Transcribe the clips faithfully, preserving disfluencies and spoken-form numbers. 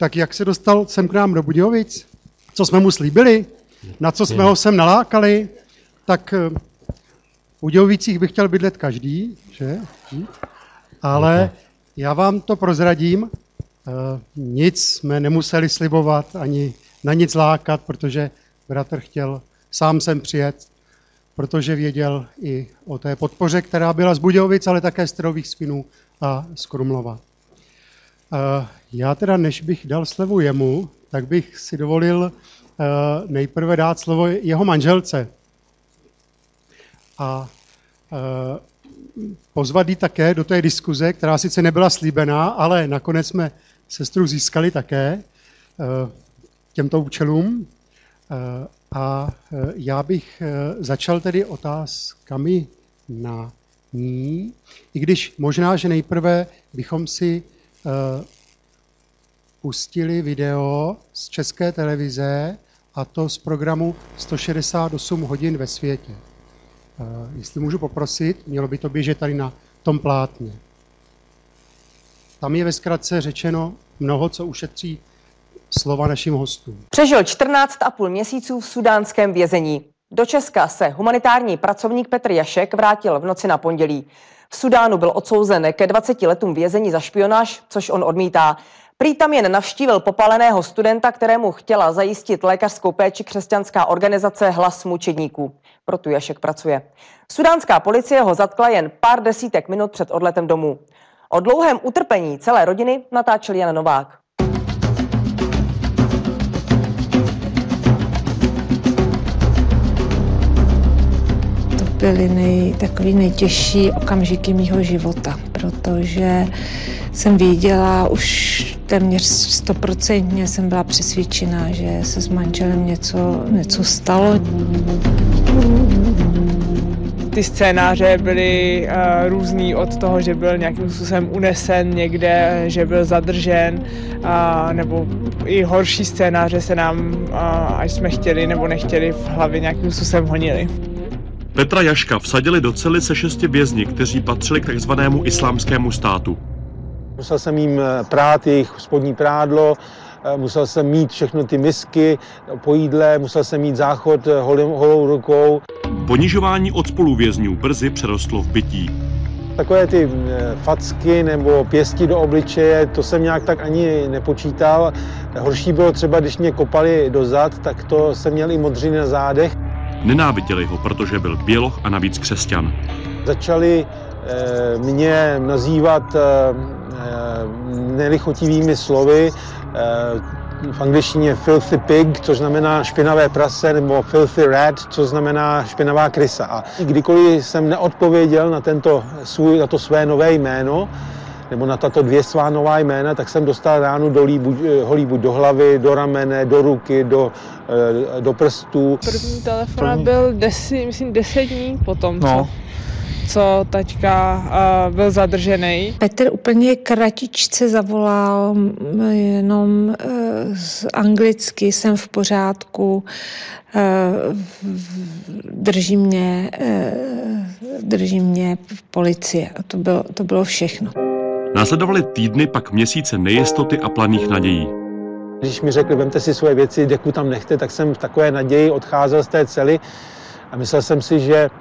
tak jak se dostal sem k nám do Budějovic? Co jsme mu slíbili? Na co jsme ho sem nalákali? Tak v Budějovicích by chtěl bydlet každý, že? Ale já vám to prozradím, nic jsme nemuseli slibovat, ani na nic lákat, protože bratr chtěl sám sem přijet, protože věděl i o té podpoře, která byla z Budějovic, ale také z Trových Svinů a z Krumlova. Já teda, než bych dal slovo jemu, tak bych si dovolil nejprve dát slovo jeho manželce. A pozvat ji také do té diskuze, která sice nebyla slíbená, ale nakonec jsme sestru získali také těmto účelům. A já bych začal tedy otázkami na ní, i když možná, že nejprve bychom si pustili video z České televize, a to z programu sto šedesát osm hodin ve světě. Jestli můžu poprosit, mělo by to běžet tady na tom plátně. Tam je ve zkratce řečeno mnoho, co ušetří slova našim hostům. Přežil čtrnáct a půl měsíců v sudánském vězení. Do Česka se humanitární pracovník Petr Jašek vrátil v noci na pondělí. V Sudánu byl odsouzen ke dvaceti letům vězení za špionáž, což on odmítá. Prý tam jen navštívil popáleného studenta, kterému chtěla zajistit lékařskou péči křesťanská organizace Hlas mučedníků. Proto Jašek pracuje. Sudánská policie ho zatkla jen pár desítek minut před odletem domů. O dlouhém utrpení celé rodiny natáčel Jan Novák. To byly nej, takový nejtěžší okamžiky mýho života, protože jsem věděla už téměř stoprocentně, jsem byla přesvědčená, že se s manželem něco, něco stalo. Ty scénáře byly uh, různý od toho, že byl nějakým způsobem unesen někde, že byl zadržen, uh, nebo i horší scénáře se nám, uh, ať jsme chtěli nebo nechtěli, v hlavě nějakým způsobem honili. Petra Jaška vsadili do cely se šesti vězni, kteří patřili k takzvanému islámskému státu. Musel jsem jim prát jejich spodní prádlo, musel jsem mít všechno ty misky po jídle, musel jsem mít záchod holou, holou rukou. Ponižování od spoluvězňů brzy přerostlo v bití. Takové ty facky nebo pěsti do obličeje, to jsem nějak tak ani nepočítal. Horší bylo třeba, když mě kopali do zad, tak to jsem měl i modřiny na zádech. Nenáviděli ho, protože byl běloch a navíc křesťan. Začali eh, mě nazývat eh, nelichotivými slovy, eh, v angličtině filthy pig, což znamená špinavé prase, nebo filthy rat, což znamená špinavá krysa. A kdykoliv jsem neodpověděl na, tento svůj, na to své nové jméno, nebo na tato dvě svá nová jména, tak jsem dostal ránu dolí, buď, holí buď do hlavy, do ramene, do ruky, do, do prstů. První telefonát byl desi, myslím deset dní potom, co, no. co taťka uh, byl zadržený. Petr úplně kratičce zavolal, jenom uh, anglicky, jsem v pořádku, uh, drží mě, uh, drží mě v policii. A to bylo, to bylo všechno. Následovaly týdny, pak měsíce nejistoty a planých nadějí. Když mi řekli, vemte si svoje věci, deku tam nechte, tak jsem v takové naději odcházel z té cely a myslel jsem si, že e,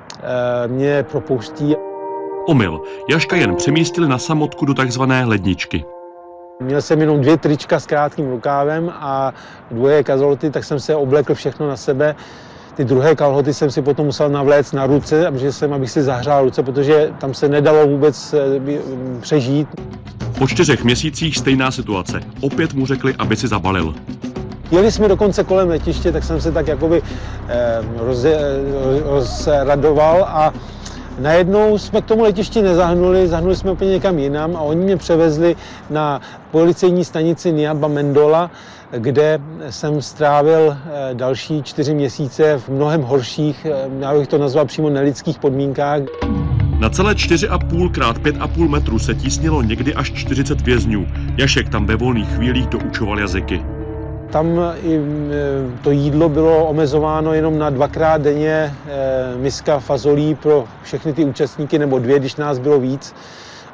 mě propouští. Omyl. Jaška jen přemístili na samotku do takzvané ledničky. Měl jsem jenom dvě trička s krátkým rukávem a dvoje kalhoty, tak jsem se oblekl všechno na sebe. Ty druhé kalhoty jsem si potom musel navléct na ruce, abych, jsem, abych si zahřál ruce, protože tam se nedalo vůbec přežít. Po čtyřech měsících stejná situace. Opět mu řekli, aby si zabalil. Jeli jsme dokonce kolem letiště, tak jsem se tak jakoby eh, roz, rozradoval a najednou jsme k tomu letišti nezahnuli, zahnuli jsme úplně někam jinam a oni mě převezli na policejní stanici Niaba Mendola, kde jsem strávil další čtyři měsíce v mnohem horších, já bych to nazval přímo nelidských podmínkách. Na celé čtyři a půl krát pět a půl metru se tísnilo někdy až čtyřicet vězňů. Jašek tam ve volných chvílích doučoval jazyky. Tam i to jídlo bylo omezováno jenom na dvakrát denně miska fazolí pro všechny ty účastníky, nebo dvě, když nás bylo víc.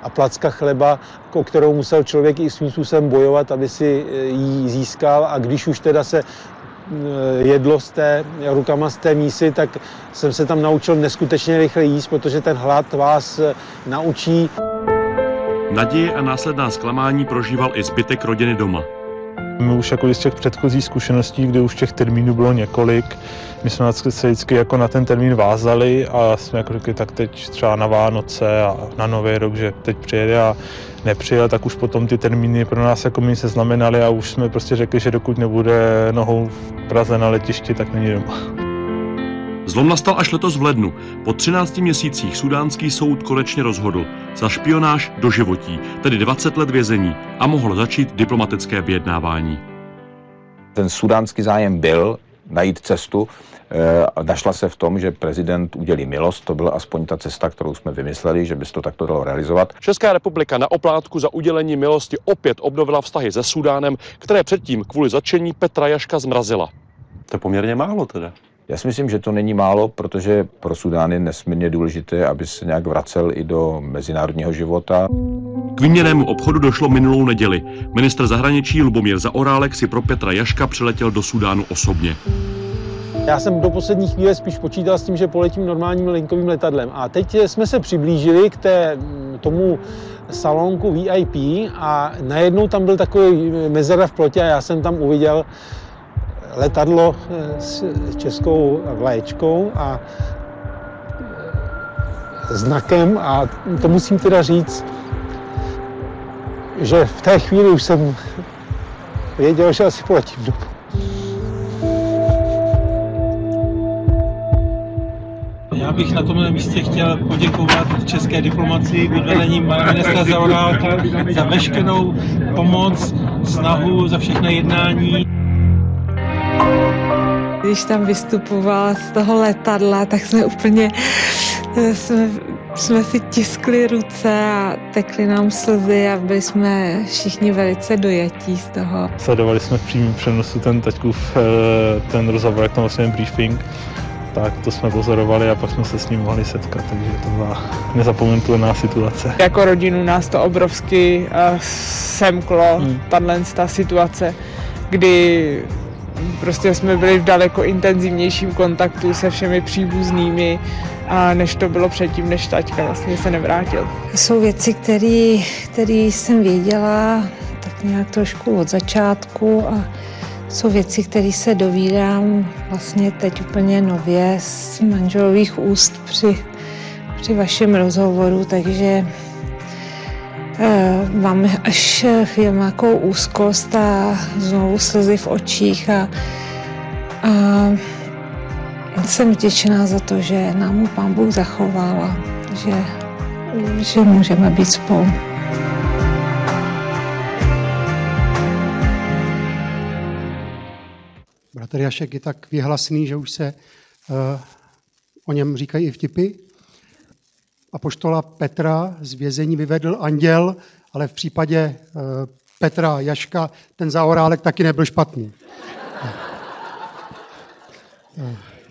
a placka chleba, o kterou musel člověk i svým způsobem bojovat, aby si ji získal. A když už teda se jedlo z té, rukama z té mísy, tak jsem se tam naučil neskutečně rychle jíst, protože ten hlad vás naučí. Naděje a následná zklamání prožíval i zbytek rodiny doma. My už jako z těch předchozích zkušeností, kde už těch termínů bylo několik, my jsme se vždycky jako na ten termín vázali a jsme jako řekli, tak teď třeba na Vánoce a na Nový rok, že teď přijede a nepřijel, tak už potom ty termíny pro nás jako my se znamenaly a už jsme prostě řekli, že dokud nebude nohou v Praze na letišti, tak není doma. Zlom nastal až letos v lednu. Po třinácti měsících sudánský soud konečně rozhodl za špionáž doživotí, tedy dvacet let vězení, a mohlo začít diplomatické vyjednávání. Ten sudánský zájem byl najít cestu. E, našla se v tom, že prezident udělí milost. To byla aspoň ta cesta, kterou jsme vymysleli, že by se to takto dalo realizovat. Česká republika na oplátku za udělení milosti opět obnovila vztahy se Súdánem, které předtím kvůli zatčení Petra Jaška zmrazila. To je poměrně málo teda. Já si myslím, že to není málo, protože pro Súdán je nesmírně důležité, aby se nějak vracel i do mezinárodního života. K výměnnému obchodu došlo minulou neděli. Ministr zahraničí Lubomír Zaorálek si pro Petra Jaška přiletěl do Súdánu osobně. Já jsem do poslední chvíle spíš počítal s tím, že poletím normálním linkovým letadlem. A teď jsme se přiblížili k té, tomu salonku V I P a najednou tam byl takový mezera v plotě a já jsem tam uviděl letadlo s českou vlaječkou a znakem a to musím teda říct, že v té chvíli už jsem věděl, že asi poletím domů. Já bych na tomhle místě chtěl poděkovat české diplomacii pod vedením pana ministra Zaorálka za veškerou pomoc, snahu, za všechny jednání. Když tam vystupoval z toho letadla, tak jsme úplně jsme, jsme si tiskli ruce a tekly nám slzy a byli jsme všichni velice dojatí z toho. Sledovali jsme v přímém přenosu ten taťkův ten rozhovor, jak tam vlastně briefing, tak to jsme pozorovali a pak jsme se s ním mohli setkat, takže to byla nezapomenutelná situace. Jako rodinu nás to obrovsky uh, semklo, hmm. tato situace, kdy prostě jsme byli v daleko intenzivnějším kontaktu se všemi příbuznými, a než to bylo předtím, než taťka vlastně se nevrátil. Jsou věci, které jsem věděla tak nějak trošku od začátku a jsou věci, které se dovídám vlastně teď úplně nově z manželových úst při, při vašem rozhovoru, takže mám až chvíli nějakou úzkost a znovu slzy v očích a, a jsem vděčná za to, že nám Pán Bůh zachoval a že, že můžeme být spolu. Bratr Jašek je tak vyhlasný, že už se uh, o něm říkají i vtipy. Apoštola Petra z vězení vyvedl anděl, ale v případě uh, Petra Jaška ten Zaorálek taky nebyl špatný. Uh,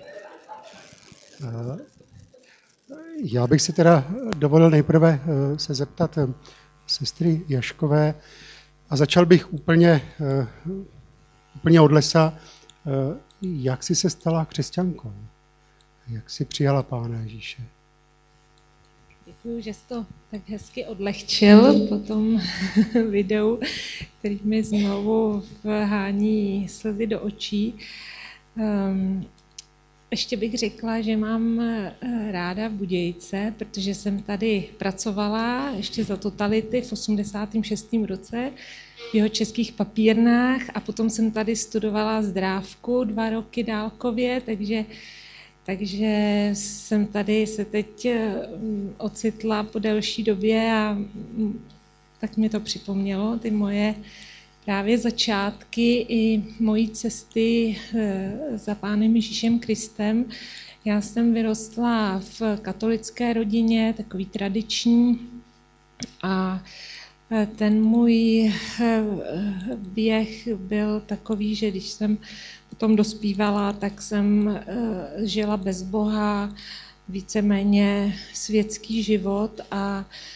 uh, já bych si teda dovolil nejprve uh, se zeptat uh, sestry Jaškové a začal bych úplně, uh, úplně od lesa. Uh, jak jsi se stala křesťankou? Jak jsi přijala Pána Ježíše? Děkuji, že jsi to tak hezky odlehčil po tom videu, který mi znovu vhání slzy do očí. Um, ještě bych řekla, že mám ráda Budějce, protože jsem tady pracovala ještě za totality v osmdesátém šestém roce v jeho českých papírnách a potom jsem tady studovala zdrávku dva roky dálkově, takže Takže jsem tady se teď ocitla po delší době a tak mi to připomnělo, ty moje právě začátky i mojí cesty za Pánem Ježíšem Kristem. Já jsem vyrostla v katolické rodině, takový tradiční, a ten můj běh byl takový, že když jsem potom dospívala, tak jsem žila bez Boha, víceméně světský život a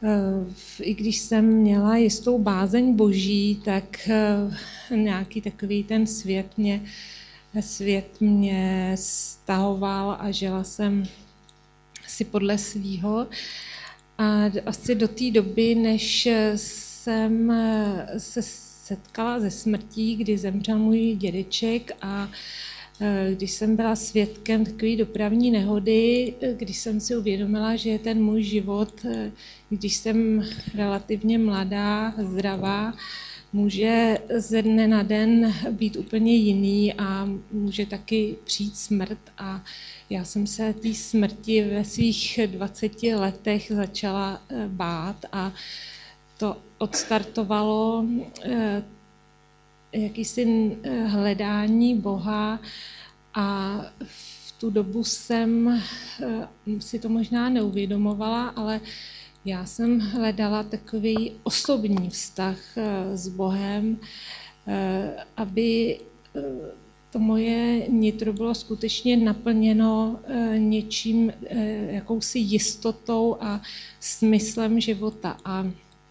I když jsem měla jistou bázeň boží, tak nějaký takový ten svět mě, svět mě stahoval a žila jsem si podle svýho. A asi do té doby, než jsem se setkala se smrtí, kdy zemřel můj dědeček a když jsem byla svědkem takové dopravní nehody, když jsem si uvědomila, že ten můj život, když jsem relativně mladá, zdravá, může ze dne na den být úplně jiný a může taky přijít smrt. A já jsem se té smrti ve svých dvaceti letech začala bát a to odstartovalo jakýsi hledání Boha a v tu dobu jsem si to možná neuvědomovala, ale já jsem hledala takový osobní vztah s Bohem, aby to moje nitro bylo skutečně naplněno něčím, jakousi jistotou a smyslem života. A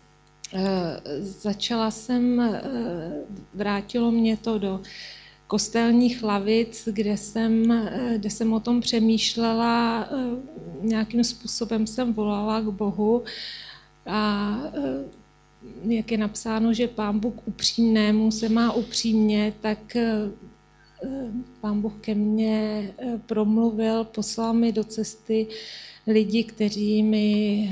začala jsem, vrátilo mě to do kostelních lavic, kde jsem, kde jsem o tom přemýšlela, nějakým způsobem jsem volala k Bohu a jak je napsáno, že Pán Bůh upřímnému se má upřímně, tak Pán Bůh ke mně promluvil, poslal mi do cesty lidi, kteří mi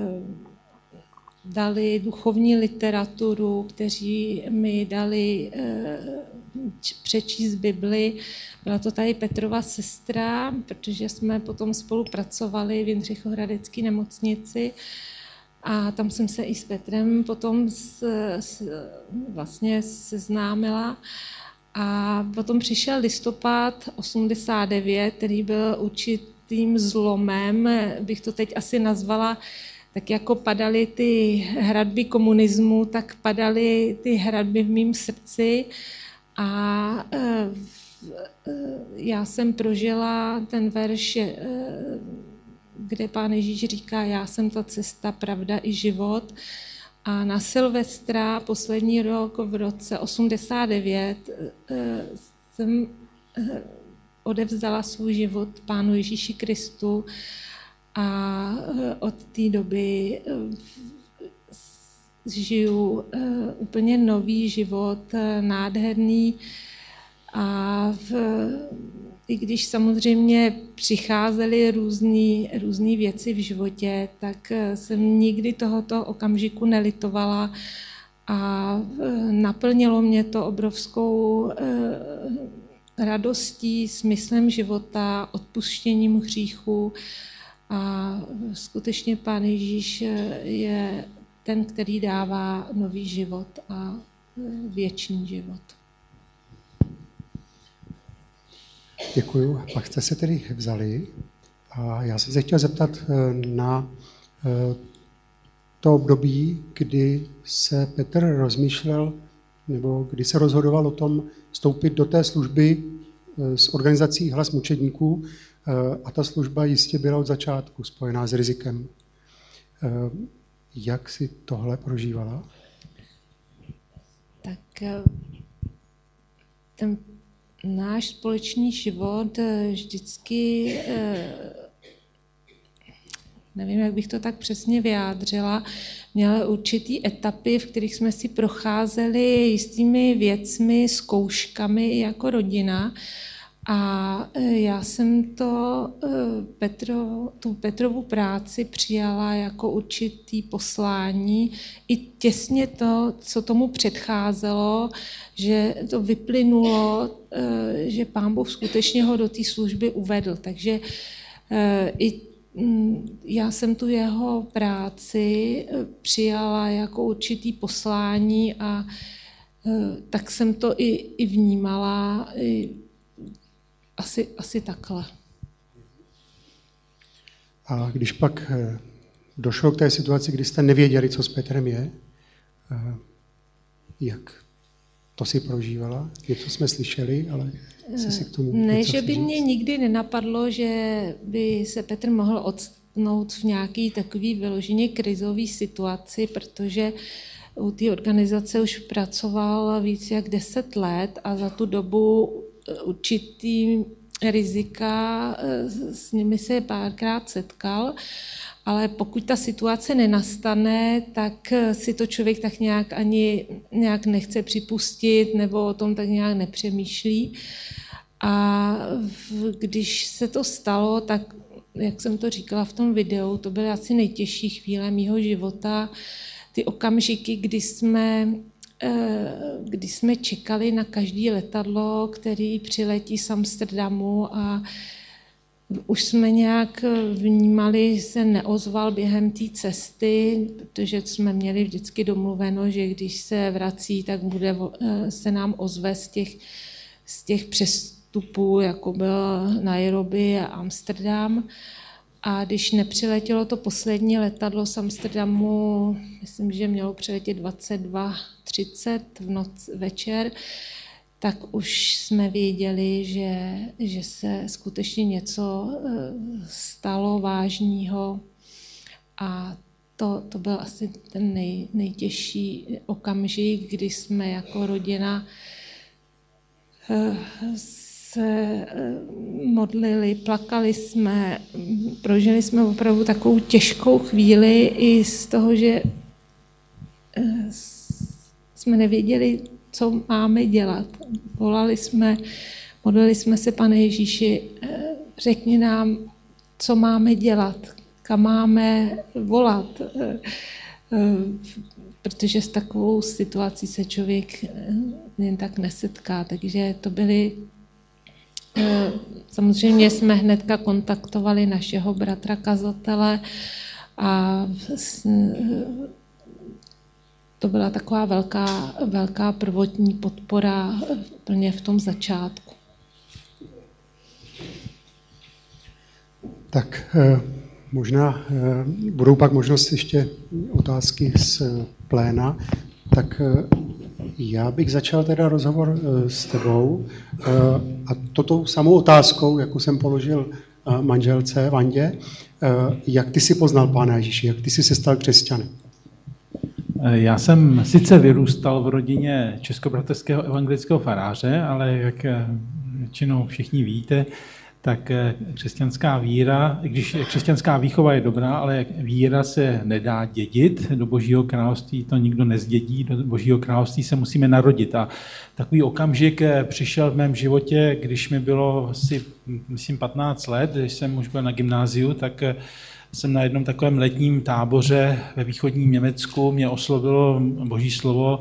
dali duchovní literaturu, kteří mi dali přečíst Bibli. Byla to tady Petrova sestra, protože jsme potom spolupracovali v Jindřichohradecké nemocnici a tam jsem se i s Petrem potom s, s, vlastně seznámila. A potom přišel listopad osmdesát devět, který byl určitým zlomem, bych to teď asi nazvala, tak jako padaly ty hradby komunismu, tak padaly ty hradby v mém srdci a já jsem prožila ten verš, kde Pán Ježíš říká, já jsem ta cesta, pravda i život. A na Silvestra, poslední rok v roce osmdesát devět, jsem odevzdala svůj život Pánu Ježíši Kristu a od té doby žiju úplně nový život, nádherný a v, i když samozřejmě přicházely různé různé věci v životě, tak jsem nikdy tohoto okamžiku nelitovala a naplnilo mě to obrovskou radostí, smyslem života, odpuštěním hříchu a skutečně Pán Ježíš je ten, který dává nový život a věčný život. Děkuju. Pak jste se tedy vzali a já jsem se chtěl zeptat na to období, kdy se Petr rozmýšlel, nebo kdy se rozhodoval o tom vstoupit do té služby s organizací Hlas mučedníků a ta služba jistě byla od začátku spojená s rizikem. Jak si tohle prožívala? Tak ten náš společný život vždycky, nevím, jak bych to tak přesně vyjádřila, měl určitý etapy, v kterých jsme si procházeli jistými věcmi, zkouškami jako rodina. A já jsem to, Petro, tu Petrovu práci přijala jako určitý poslání. I těsně to, co tomu předcházelo, že to vyplynulo, že Pán Bůh skutečně ho do té služby uvedl. Takže i já jsem tu jeho práci přijala jako určitý poslání a tak jsem to i, i vnímala, i Asi, asi takhle. A když pak došlo k té situaci, kdy jste nevěděli, co s Petrem je, jak to si prožívala? Něco jsme slyšeli, ale chci si k tomu Ne, že by mě nikdy nenapadlo, že by se Petr mohl ocitnout v nějaký takový vyloženě krizový situaci, protože u té organizace už pracoval víc jak deset let a za tu dobu určitý rizika s nimi se párkrát setkal, ale pokud ta situace nenastane, tak si to člověk tak nějak ani nějak nechce připustit nebo o tom tak nějak nepřemýšlí. A když se to stalo, tak jak jsem to říkala v tom videu, to byly asi nejtěžší chvíle mýho života, ty okamžiky, kdy jsme, kdy jsme čekali na každé letadlo, který přiletí z Amsterdamu a už jsme nějak vnímali, že se neozval během té cesty, protože jsme měli vždycky domluveno, že když se vrací, tak bude, se nám ozve z těch, z těch přestupů, jako byl Nairobi a Amsterdam. A když nepřiletělo to poslední letadlo z Amsterdamu, myslím, že mělo přiletět dvacet dva třicet v noc večer, tak už jsme věděli, že, že se skutečně něco stalo vážného. A to, to byl asi ten nej, nejtěžší okamžik, kdy jsme jako rodina se modlili, plakali jsme, prožili jsme opravdu takovou těžkou chvíli i z toho, že jsme nevěděli, co máme dělat. Volali jsme, modlili jsme se, Pane Ježíši, řekni nám, co máme dělat, kam máme volat, protože s takovou situací se člověk jen tak nesetká. Takže to byly, samozřejmě jsme hnedka kontaktovali našeho bratra kazatele a to byla taková velká, velká prvotní podpora plně v tom začátku. Tak možná budou pak možnost ještě otázky z pléna. Tak já bych začal teda rozhovor s tebou a to tou samou otázkou, jakou jsem položil manželce Vandě. Jak ty jsi poznal Pána Ježíše? Jak ty jsi se stal křesťanem? Já jsem sice vyrůstal v rodině českobratrského evangelického faráře, ale jak většinou všichni víte, tak křesťanská víra, i když křesťanská výchova je dobrá, ale víra se nedá dědit, do Božího království to nikdo nezdědí, do Božího království se musíme narodit. A takový okamžik přišel v mém životě, když mi bylo asi, myslím, patnáct let, když jsem už byl na gymnáziu, tak jsem na jednom takovém letním táboře ve východním Německu, mě oslovilo Boží slovo,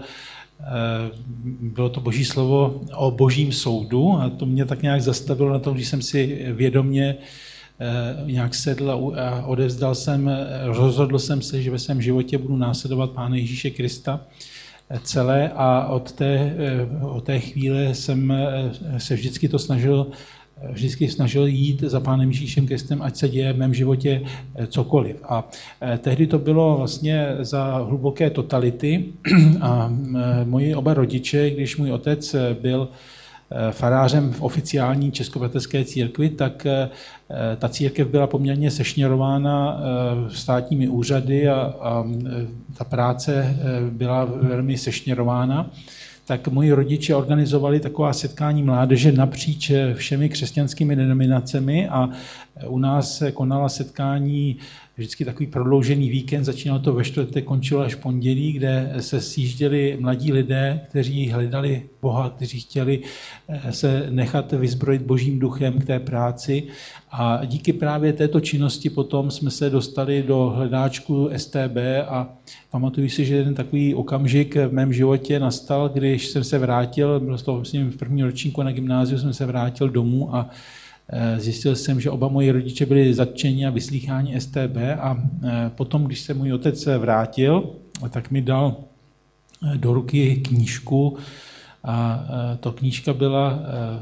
bylo to Boží slovo o Božím soudu a to mě tak nějak zastavilo na tom, že jsem si vědomě nějak sedl a odevzdal jsem, rozhodl jsem se, že ve svém životě budu následovat Pána Ježíše Krista celé a od té, od té chvíle jsem se vždycky to snažil vždycky snažil jít za Pánem Ježíšem Kristem, ať se děje v mém životě cokoliv. A tehdy to bylo vlastně za hluboké totality a moji oba rodiče, když můj otec byl farářem v oficiální českobratrské církvi, tak ta církev byla poměrně sešněrována státními úřady a, a ta práce byla velmi sešněrována. Tak moji rodiče organizovali taková setkání mládeže napříč všemi křesťanskými denominacemi a u nás se konala setkání vždycky takový prodloužený víkend, začínalo to ve čtvrtek, končilo až v pondělí, kde se sjížděli mladí lidé, kteří hledali Boha, kteří chtěli se nechat vyzbrojit Božím duchem k té práci. A díky právě této činnosti potom jsme se dostali do hledáčku S T B a pamatuju si, že jeden takový okamžik v mém životě nastal, když jsem se vrátil, byl to vlastně v prvním ročníku na gymnáziu, jsem se vrátil domů a zjistil jsem, že oba moji rodiče byli zatčeni a vyslýcháni S T B a potom, když se můj otec vrátil, tak mi dal do ruky knížku a to knížka byla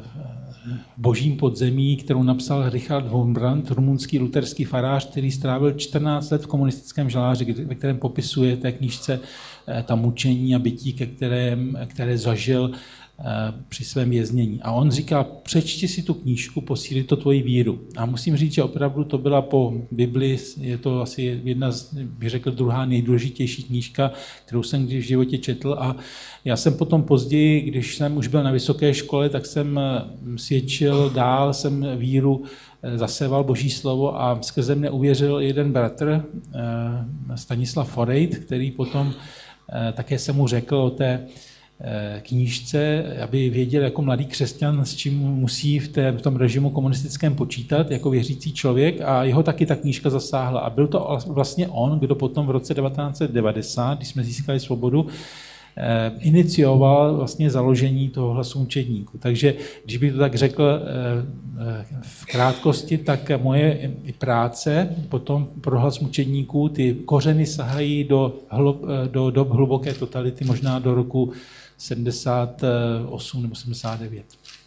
Božím podzemí, kterou napsal Richard Wurmbrand, rumunský luterský farář, který strávil čtrnáct let v komunistickém žaláři, ve kterém popisuje té knížce ta mučení a bytí, ke kterém, které zažil při svém věznění. A on říkal, přečti si tu knížku, posílí to tvoji víru. A musím říct, že opravdu to byla po Bibli, je to asi jedna z, bych řekl, druhá nejdůležitější knížka, kterou jsem kdy v životě četl. A já jsem potom později, když jsem už byl na vysoké škole, tak jsem svědčil dál, jsem víru zaséval Boží slovo a skrze mne uvěřil jeden bratr, Stanislav Forejt, který potom také jsem mu řekl o té knížce, aby věděl jako mladý křesťan, s čím musí v, té, v tom režimu komunistickém počítat jako věřící člověk, a jeho taky ta knížka zasáhla. A byl to vlastně on, kdo potom v roce devatenáct set devadesát, když jsme získali svobodu, inicioval vlastně založení toho Hlasu mučedníků. Takže když bych to tak řekl v krátkosti, tak moje práce potom pro Hlas mučedníků, ty kořeny sahají do, do dob hluboké totality, možná do roku sedmdesát osm nebo sedmdesát devět.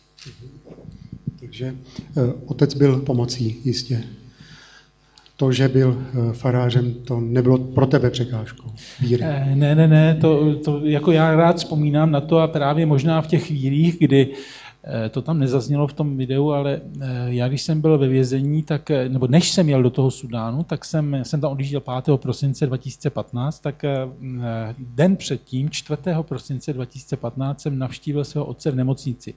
Takže otec byl pomocí, jistě. To, že byl farářem, to nebylo pro tebe překážkou víry. Ne, ne, ne, to, to jako já rád vzpomínám na to a právě možná v těch chvílích, kdy to tam nezaznělo v tom videu, ale já když jsem byl ve vězení, tak, nebo než jsem jel do toho Sudánu, tak jsem, jsem tam odjížděl pátého prosince dva tisíce patnáct, tak den předtím, čtvrtého prosince dva tisíce patnáct, jsem navštívil svého otce v nemocnici,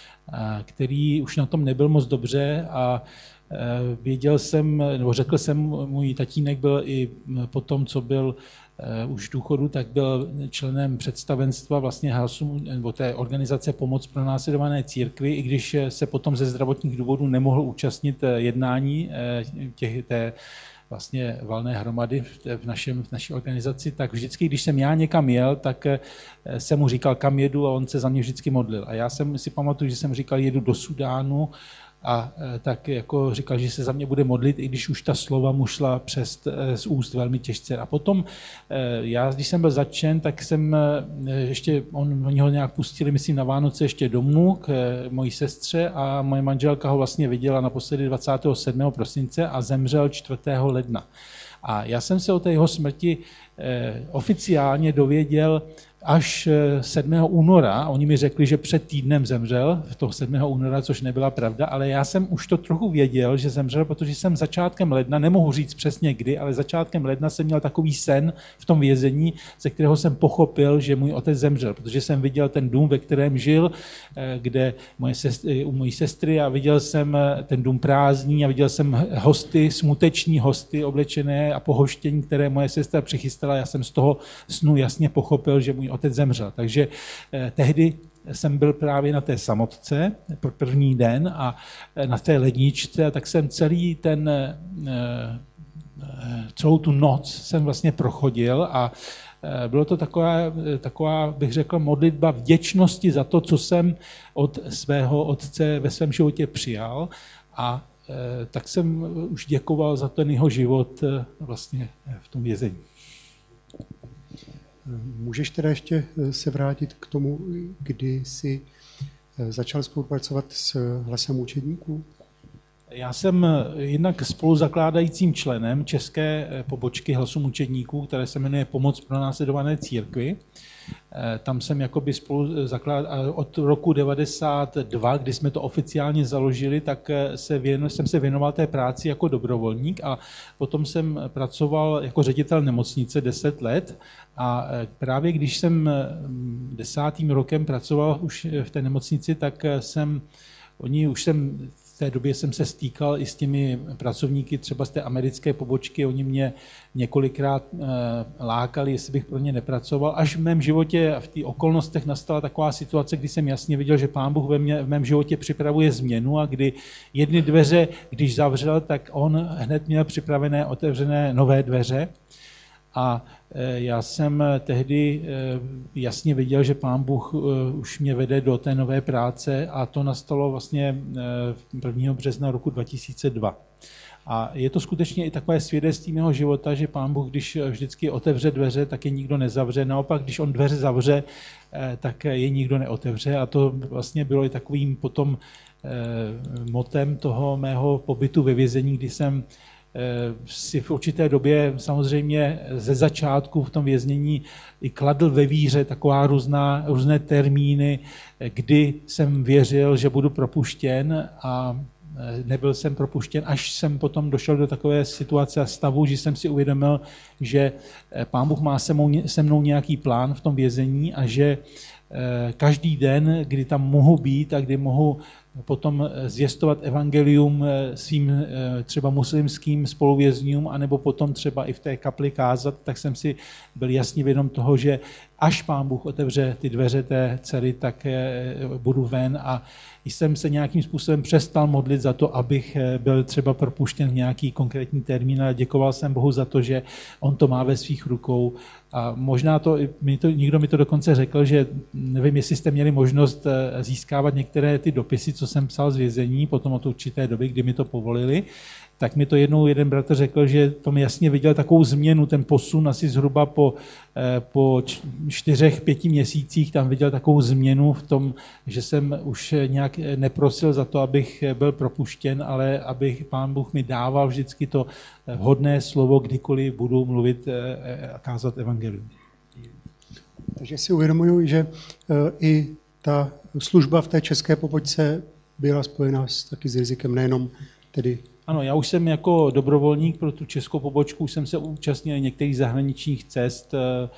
který už na tom nebyl moc dobře a věděl jsem, nebo řekl jsem, můj tatínek byl i po tom, co byl už v důchodu, tak byl členem představenstva vlastně Hlasu, nebo té organizace Pomoc pro následované církvi, i když se potom ze zdravotních důvodů nemohl účastnit jednání těch, té vlastně valné hromady v, našem, v naší organizaci, tak vždycky, když jsem já někam jel, tak jsem mu říkal, kam jedu, a on se za mě vždycky modlil. A já jsem si pamatuju, že jsem říkal, jedu do Sudánu, a tak jako říkal, že se za mě bude modlit, i když už ta slova mu šla přes z úst velmi těžce. A potom já, když jsem byl zatčen, tak jsem ještě, on, oni ho nějak pustili, myslím, na Vánoce ještě domů k mojí sestře a moje manželka ho vlastně viděla naposledy dvacátého sedmého prosince a zemřel čtvrtého ledna. A já jsem se o té jeho smrti eh, oficiálně dověděl až sedmého února. Oni mi řekli, že před týdnem zemřel, toho sedmého února, což nebyla pravda, ale já jsem už to trochu věděl, že zemřel, protože jsem začátkem ledna, nemohu říct přesně kdy, ale začátkem ledna jsem měl takový sen v tom vězení, ze kterého jsem pochopil, že můj otec zemřel, protože jsem viděl ten dům, ve kterém žil, kde moje sestry, u mojí sestry, a viděl jsem ten dům prázdný a viděl jsem hosty, smuteční hosty oblečené a pohoštění, které moje sestra přichystala. Já jsem z toho snu jasně pochopil, že můj otec zemřel. Takže eh, tehdy jsem byl právě na té samotce pro první den a eh, na té ledničce, tak jsem celý ten, eh, eh, celou tu noc jsem vlastně prochodil a eh, bylo to taková, taková, bych řekl, modlitba vděčnosti za to, co jsem od svého otce ve svém životě přijal, a eh, tak jsem už děkoval za ten jeho život eh, vlastně v tom vězení. Můžeš teda ještě se vrátit k tomu, kdy jsi začal spolupracovat s Hlasem mučedníků? Já jsem jednak spoluzakládajícím členem české pobočky Hlasu mučedníků, které se jmenuje Pomoc pro následované církvi. Tam jsem jakoby spolu zakládal od roku devadesát dva, kdy jsme to oficiálně založili, tak se věn, jsem se věnoval té práci jako dobrovolník a potom jsem pracoval jako ředitel nemocnice deset let a právě když jsem desátým rokem pracoval už v té nemocnici, tak jsem, oni už jsem v té době jsem se stýkal i s těmi pracovníky třeba z té americké pobočky, oni mě několikrát e, lákali, jestli bych pro ně nepracoval. Až v mém životě v těch okolnostech nastala taková situace, kdy jsem jasně viděl, že Pán Bůh ve mě, v mém životě připravuje změnu a kdy jedny dveře, když zavřel, tak on hned měl připravené otevřené nové dveře. A já jsem tehdy jasně viděl, že Pán Bůh už mě vede do té nové práce a to nastalo vlastně prvního března roku dva tisíce dva. A je to skutečně i takové svědectví mého života, že Pán Bůh, když vždycky otevře dveře, tak je nikdo nezavře. Naopak, když on dveře zavře, tak je nikdo neotevře. A to vlastně bylo i takovým potom motem toho mého pobytu ve vězení, kdy jsem si v určité době samozřejmě ze začátku v tom věznění i kladl ve víře taková různá, různé termíny, kdy jsem věřil, že budu propuštěn, a nebyl jsem propuštěn, až jsem potom došel do takové situace a stavu, že jsem si uvědomil, že Pán Bůh má se mnou, se mnou nějaký plán v tom vězení a že každý den, kdy tam mohu být a kdy mohu potom zvěstovat evangelium svým třeba muslimským spoluvězňům, anebo potom třeba i v té kapli kázat, tak jsem si byl jasně vědom toho, že až Pán Bůh otevře ty dveře té dcery, tak budu ven, a jsem se nějakým způsobem přestal modlit za to, abych byl třeba propuštěn v nějaký konkrétní termín, a děkoval jsem Bohu za to, že on to má ve svých rukou. A možná to, mi to, někdo mi to dokonce řekl, že nevím, jestli jste měli možnost získávat některé ty dopisy, co jsem psal z vězení, potom od určité doby, kdy mi to povolili, tak mi to jednou jeden bratr řekl, že tom jasně viděl takovou změnu, ten posun asi zhruba po, po čtyřech, pěti měsících, tam viděl takovou změnu v tom, že jsem už nějak neprosil za to, abych byl propuštěn, ale abych Pán Bůh mi dával vždycky to vhodné slovo, kdykoliv budu mluvit a kázat evangelium. Takže si uvědomuji, že i ta služba v té české pobočce byla spojená s, taky s rizikem, nejenom tedy. Ano, já už jsem jako dobrovolník pro tu českou pobočku, už jsem se účastnil některých zahraničních cest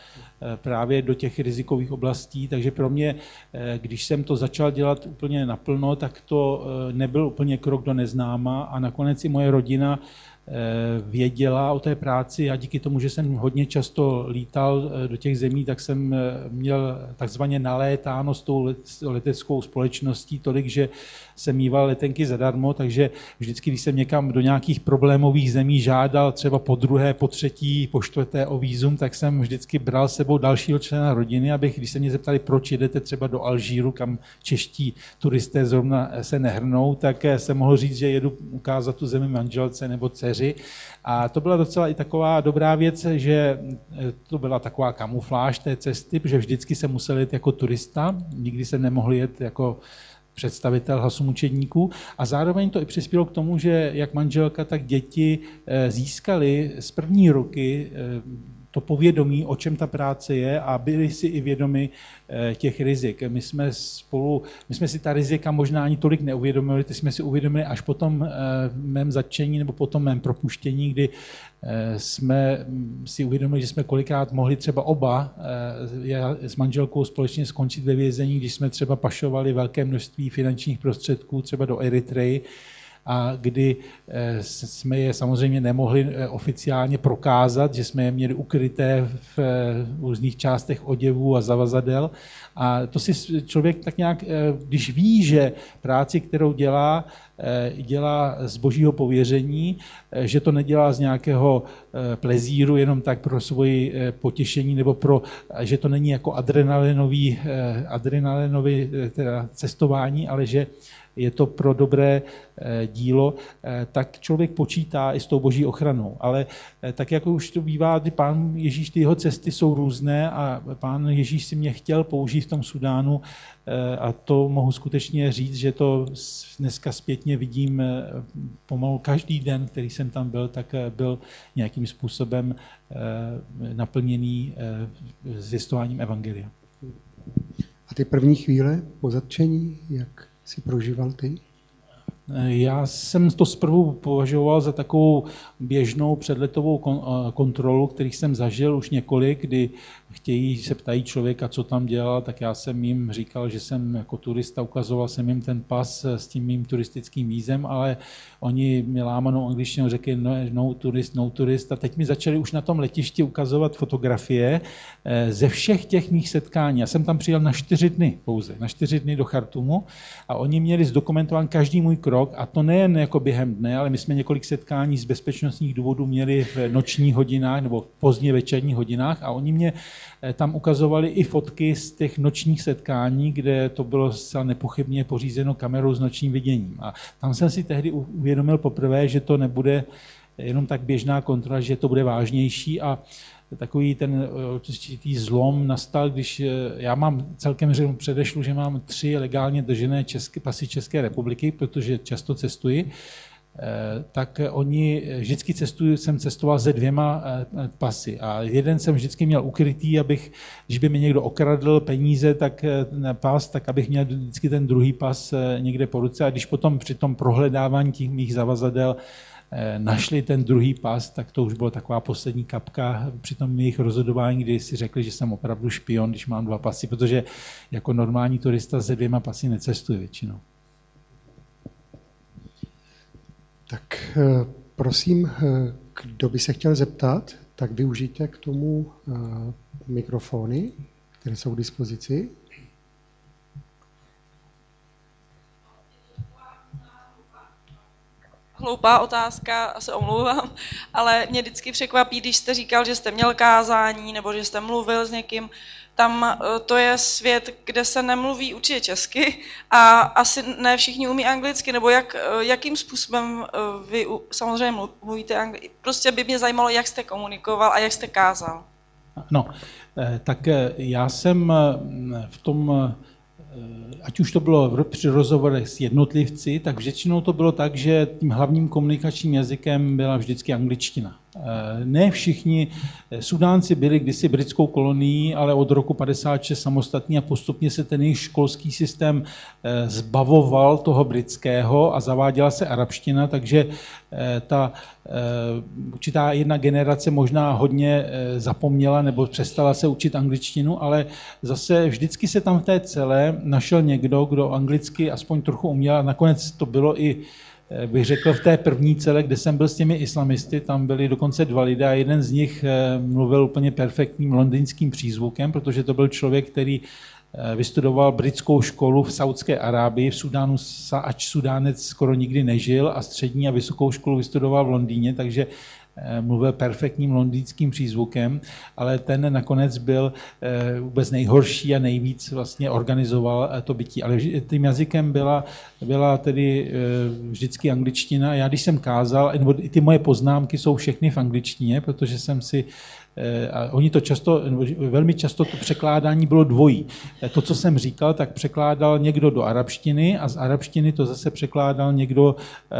právě do těch rizikových oblastí, takže pro mě, když jsem to začal dělat úplně naplno, tak to nebyl úplně krok do neznáma, a nakonec i moje rodina věděla o té práci, a díky tomu, že jsem hodně často lítal do těch zemí, tak jsem měl takzvaně nalétáno s tou leteckou společností tolik, že jsem mýval letenky zadarmo, takže vždycky, když jsem někam do nějakých problémových zemí žádal třeba po druhé, po třetí, po čtvrté o vízum, tak jsem vždycky bral s sebou dalšího člena rodiny, abych, když se mě zeptali, proč jedete třeba do Alžíru, kam čeští turisté zrovna se nehrnou, tak jsem mohl říct, že jedu ukázat tu zemi manželce nebo dceři. A to byla docela i taková dobrá věc, že to byla taková kamufláž té cesty, protože vždycky jsem musel jet jako turista, nikdy jsem nemohl jet jako představitel Hlasu mučedníků, a zároveň to i přispělo k tomu, že jak manželka, tak děti získali z první ruky to povědomí, o čem ta práce je, a byli si i vědomi těch rizik. My jsme spolu, my jsme si ta rizika možná ani tolik neuvědomili, ty jsme si uvědomili až po tom mém zatčení nebo po tom mém propuštění, kdy jsme si uvědomili, že jsme kolikrát mohli třeba oba s manželkou společně skončit ve vězení, když jsme třeba pašovali velké množství finančních prostředků třeba do Eritreji, a kdy jsme je samozřejmě nemohli oficiálně prokázat, že jsme je měli ukryté v různých částech oděvů a zavazadel. A to si člověk tak nějak, když ví, že práci, kterou dělá, dělá z božího pověření, že to nedělá z nějakého plezíru jenom tak pro svoji potěšení, nebo pro, že to není jako adrenalinový, adrenalinový teda cestování, ale že je to pro dobré dílo, tak člověk počítá i s tou boží ochranou. Ale tak, jako už to bývá, kdy Pán Ježíš, ty jeho cesty jsou různé, a Pán Ježíš si mě chtěl použít v tom Sudánu, a to mohu skutečně říct, že to dneska zpětně vidím pomalu každý den, který jsem tam byl, tak byl nějakým způsobem naplněný zvěstováním evangelia. A ty první chvíle po zatčení, jak jsi prožíval ty? Já jsem to zprvu považoval za takovou běžnou předletovou kontrolu, kterých jsem zažil už několik, kdy chtějí, se ptají člověka, co tam dělal, tak já jsem jim říkal, že jsem jako turista, ukazoval jsem jim ten pas s tím mým turistickým vízem, ale oni mi lámanou angličtinou řekli no, no turist, no turist, a teď mi začali už na tom letišti ukazovat fotografie ze všech těch mých setkání. Já jsem tam přijel na čtyři dny pouze, na čtyři dny do Chartumu, a oni měli zdokumentován každý můj krok, a to nejen jako během dne, ale my jsme několik setkání z bezpečnostních důvodů měli v nočních hodinách nebo v pozdně večerních hodinách, a oni mě tam ukazovali i fotky z těch nočních setkání, kde to bylo zcela nepochybně pořízeno kamerou s nočním viděním. A tam jsem si tehdy uvědomil poprvé, že to nebude jenom tak běžná kontrola, že to bude vážnější, a takový ten určitý zlom nastal, když já mám celkem předešlu, že mám tři legálně držené české, pasy České republiky, protože často cestuji. tak oni vždycky cestují, jsem cestoval se dvěma pasy a jeden jsem vždycky měl ukrytý, abych, když by mi někdo okradl peníze, tak pas, tak abych měl vždycky ten druhý pas někde po ruce a když potom při tom prohledávání těch mých zavazadel našli ten druhý pas, tak to už byla taková poslední kapka při tom jejich rozhodování, kdy si řekli, že jsem opravdu špion, když mám dva pasy, protože jako normální turista se dvěma pasy necestuje většinou. Tak prosím, kdo by se chtěl zeptat, tak využijte k tomu mikrofony, které jsou k dispozici. Hloupá otázka, a se omlouvám, ale mě vždycky překvapí, když jste říkal, že jste měl kázání nebo že jste mluvil s někým. Tam to je svět, kde se nemluví určitě česky a asi ne všichni umí anglicky, nebo jak, jakým způsobem vy samozřejmě mluvíte anglicky. Prostě by mě zajímalo, jak jste komunikoval a jak jste kázal. No, tak já jsem v tom, ať už to bylo při rozhovorech s jednotlivci, tak většinou to bylo tak, že tím hlavním komunikačním jazykem byla vždycky angličtina. Ne všichni Sudánci byli kdysi britskou kolonií, ale od roku padesát šest samostatní a postupně se ten jejich školský systém zbavoval toho britského a zaváděla se arabština, takže ta určitá jedna generace možná hodně zapomněla nebo přestala se učit angličtinu, ale zase vždycky se tam v té celé našel někdo, kdo anglicky aspoň trochu uměl a nakonec to bylo i, bych řekl, v té první celé, kde jsem byl s těmi islamisty, tam byli dokonce dva lidé a jeden z nich mluvil úplně perfektním londýnským přízvukem, protože to byl člověk, který vystudoval britskou školu v Saudské Arábii, v Sudánu, ač Sudánec skoro nikdy nežil a střední a vysokou školu vystudoval v Londýně, takže mluvil perfektním londýnským přízvukem, ale ten nakonec byl vůbec nejhorší a nejvíc vlastně organizoval to bytí. Ale tím jazykem byla, byla tedy vždycky angličtina. Já když jsem kázal, nebo ty moje poznámky jsou všechny v angličtině, protože jsem si a oni to často, velmi často to překládání bylo dvojí. To, co jsem říkal, tak překládal někdo do arabštiny a z arabštiny to zase překládal někdo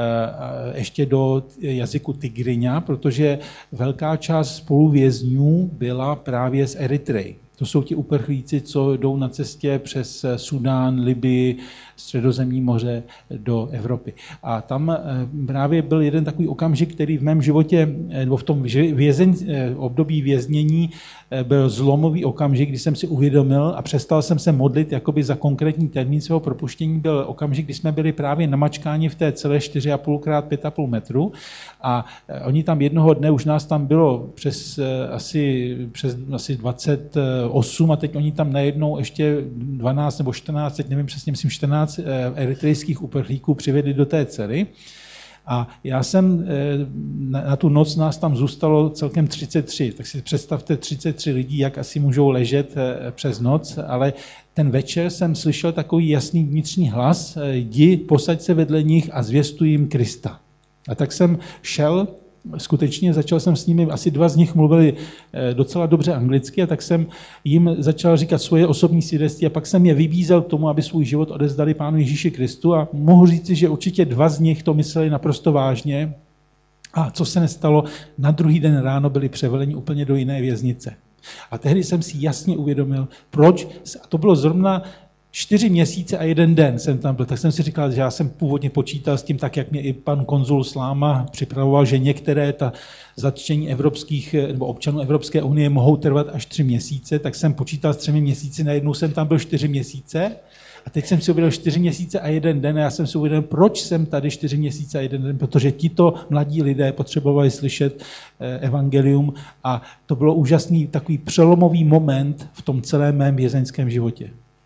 ještě do jazyku Tigriňa, protože velká část spoluvězňů byla právě z Eritreji. To jsou ti uprchlíci, co jdou na cestě přes Sudán, Libii, Středozemní moře do Evropy. A tam právě byl jeden takový okamžik, který v mém životě, nebo v tom vězeň, období věznění byl zlomový okamžik, kdy jsem si uvědomil a přestal jsem se modlit jakoby za konkrétní termín svého propuštění. Byl okamžik, kdy jsme byli právě namačkáni v té celé čtyři a půl krát pět a půl metru a oni tam jednoho dne, už nás tam bylo přes asi, přes asi dvacet osm a teď oni tam najednou ještě dvanáct nebo čtrnáct, teď nevím přesně, myslím čtrnáct eritrejských uprchlíků přivedli do té cely. A já jsem, na tu noc nás tam zůstalo celkem třicet tři, tak si představte třicet tři lidí, jak asi můžou ležet přes noc, ale ten večer jsem slyšel takový jasný vnitřní hlas, jdi, posaď se vedle nich a zvěstuj jim Krista. A tak jsem šel, skutečně začal jsem s nimi, asi dva z nich mluvili docela dobře anglicky a tak jsem jim začal říkat svoje osobní svědectví a pak jsem je vybízel k tomu, aby svůj život odezdali Pánu Ježíši Kristu a mohu říci, že určitě dva z nich to mysleli naprosto vážně a co se nestalo, na druhý den ráno byli převeleni úplně do jiné věznice. A tehdy jsem si jasně uvědomil, proč, a to bylo zrovna Čtyři měsíce a jeden den jsem tam byl, tak jsem si říkal, že já jsem původně počítal s tím, tak jak mě i pan konzul Sláma připravoval, že některé ta zatčení evropských nebo občanů Evropské unie mohou trvat až tři měsíce, tak jsem počítal s třemi měsíci, najednou jsem tam byl čtyři měsíce a teď jsem si uvědomil čtyři měsíce a jeden den a já jsem si uvědomil, proč jsem tady čtyři měsíce a jeden den, protože tito mladí lidé potřebovali slyšet evangelium a to bylo úžasný takový přelomový moment v tom celém mém vězeňském životě.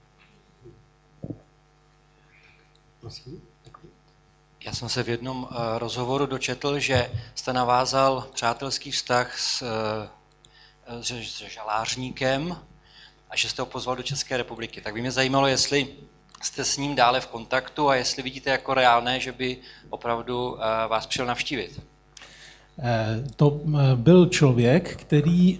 Já jsem se v jednom rozhovoru dočetl, že jste navázal přátelský vztah s, s žalářníkem a že jste ho pozval do České republiky. Tak by mě zajímalo, jestli jste s ním dále v kontaktu a jestli vidíte jako reálné, že by opravdu vás přišel navštívit. To byl člověk, který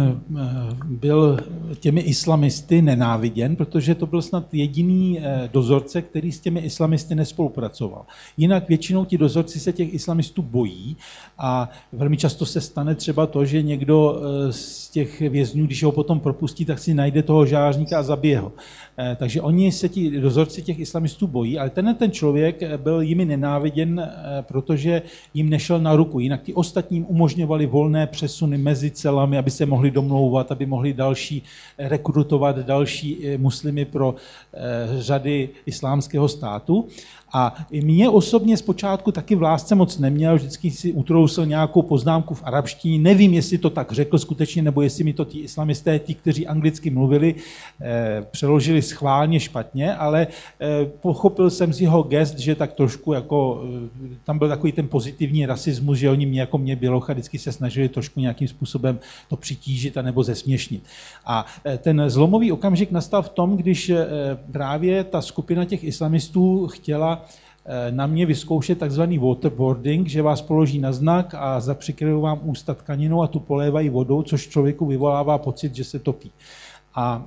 byl těmi islamisty nenáviděn, protože to byl snad jediný dozorce, který s těmi islamisty nespolupracoval. Jinak většinou ti dozorci se těch islamistů bojí a velmi často se stane třeba to, že někdo z těch vězňů, když ho potom propustí, tak si najde toho žářníka a zabije ho. Takže oni se ti dozorci těch islamistů bojí, ale tenhle ten člověk byl jimi nenáviděn, protože jim nešel na ruku. Jinak ti ostatním umožňovali volné přesuny mezi celami, aby se mohli domlouvat, aby mohli další rekrutovat další muslimy pro řady islámského státu. A mě osobně zpočátku taky v lásce moc neměl, vždycky si utrousil nějakou poznámku v arabštině. Nevím, jestli to tak řekl skutečně, nebo jestli mi to ti islamisté, ti, kteří anglicky mluvili, eh, přeložili schválně špatně, ale eh, pochopil jsem z jeho gest, že tak trošku jako, eh, tam byl takový ten pozitivní rasismus, že oni mě jako mě bělocha vždycky se snažili trošku nějakým způsobem to přitížit anebo zesměšnit. A eh, ten zlomový okamžik nastal v tom, když eh, právě ta skupina těch islamistů chtěla na mě vyzkoušet takzvaný waterboarding, že vás položí na znak a zapřikryjí vám ústa tkaninou a tu polévají vodou, což člověku vyvolává pocit, že se topí. A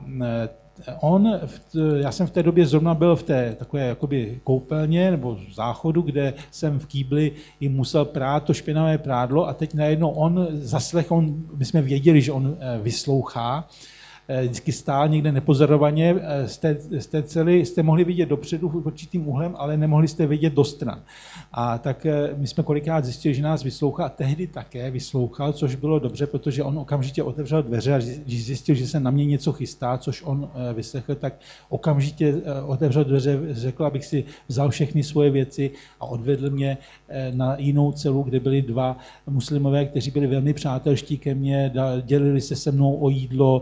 on, já jsem v té době zrovna byl v té takové jakoby koupelně nebo záchodu, kde jsem v kýbli jim musel prát to špinavé prádlo a teď najednou on zaslech, on, my jsme věděli, že on vyslouchá, vždycky stál někde nepozorovaně, z té, z té cely jste mohli vidět dopředu určitým úhlem, ale nemohli jste vidět do stran. A tak my jsme kolikrát zjistili, že nás vyslouchá a tehdy také vyslouchal, což bylo dobře, protože on okamžitě otevřel dveře a když zjistil, že se na mě něco chystá, což on vyslechl, tak okamžitě otevřel dveře, řekl, abych si vzal všechny svoje věci a odvedl mě na jinou celu, kde byli dva muslimové, kteří byli velmi přátelští ke mně, dělili se se mnou o jídlo,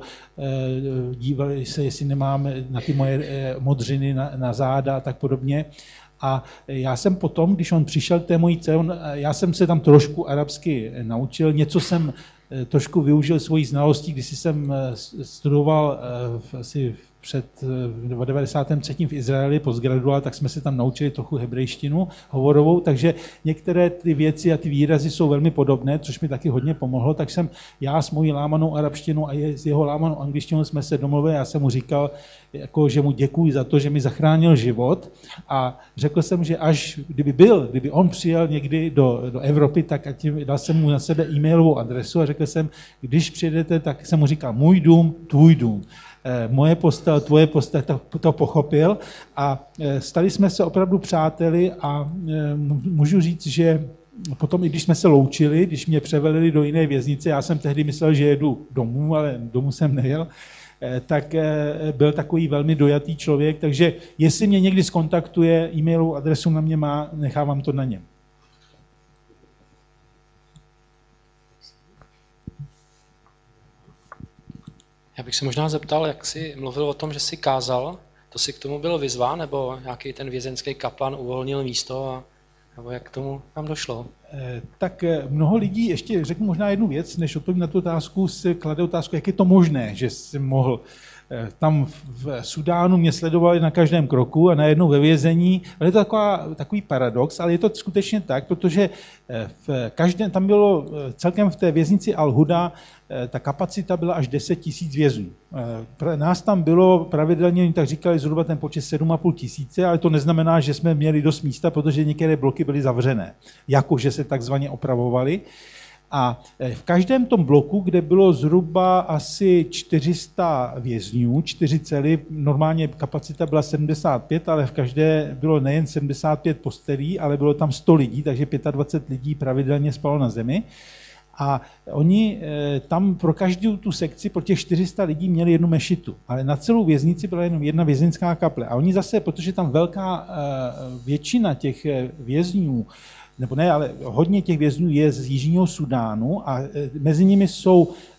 dívali se, jestli nemám na ty moje modřiny na, na záda a tak podobně. A já jsem potom, když on přišel k té mojí celé, já jsem se tam trošku arabsky naučil, něco jsem trošku využil svojí znalostí, když jsem studoval asi před devadesátým třetím v Izraeli postgraduál, tak jsme se tam naučili trochu hebrejštinu hovorovou, takže některé ty věci a ty výrazy jsou velmi podobné, což mi taky hodně pomohlo, tak jsem já s mojí lámanou arabštinou a s jeho lámanou angličtinou jsme se domluvili, já jsem mu říkal, jako, že mu děkuji za to, že mi zachránil život a řekl jsem, že až kdyby byl, kdyby on přijel někdy do, do Evropy, tak ať dal jsem mu na sebe e-mailovou adresu a řekl jsem, když přijedete, tak jsem mu říkal, můj dům, tvůj dům. Moje postel, tvoje postel, to, to pochopil a stali jsme se opravdu přáteli a můžu říct, že potom, i když jsme se loučili, když mě převelili do jiné věznice, já jsem tehdy myslel, že jedu domů, ale domů jsem nejel, tak byl takový velmi dojatý člověk, takže jestli mě někdy skontaktuje, e-mailovou adresu na mě má, nechávám to na něm. Já bych se možná zeptal, jak jsi mluvil o tom, že jsi kázal, to jsi k tomu byl vyzván, nebo nějaký ten vězeňský kaplan uvolnil místo, a, nebo jak k tomu tam došlo? Eh, tak mnoho lidí, ještě řeknu možná jednu věc, než odpovím na tu otázku, si klade otázku, jak je to možné, že jsi mohl. Eh, tam v Sudánu mě sledovali na každém kroku a najednou ve vězení, ale je to taková, takový paradox, ale je to skutečně tak, protože v každém, tam bylo celkem v té věznici Al-Huda, ta kapacita byla až deset tisíc vězňů. Nás tam bylo pravidelně, oni tak říkali, zhruba ten počet sedm a půl tisíce, ale to neznamená, že jsme měli dost místa, protože některé bloky byly zavřené, jakože se takzvaně opravovaly. A v každém tom bloku, kde bylo zhruba asi čtyři sta vězňů, čtyři cely, normálně kapacita byla sedmdesát pět, ale v každé bylo nejen sedmdesát pět postelí, ale bylo tam sto lidí, takže dvacet pět lidí pravidelně spalo na zemi. A oni tam pro každou tu sekci, pro těch čtyři sta lidí měli jednu mešitu, ale na celou věznici byla jenom jedna vězeňská kaple. A oni zase, protože tam velká většina těch vězňů, nebo ne, ale hodně těch vězňů je z Jižního Sudánu a mezi nimi jsou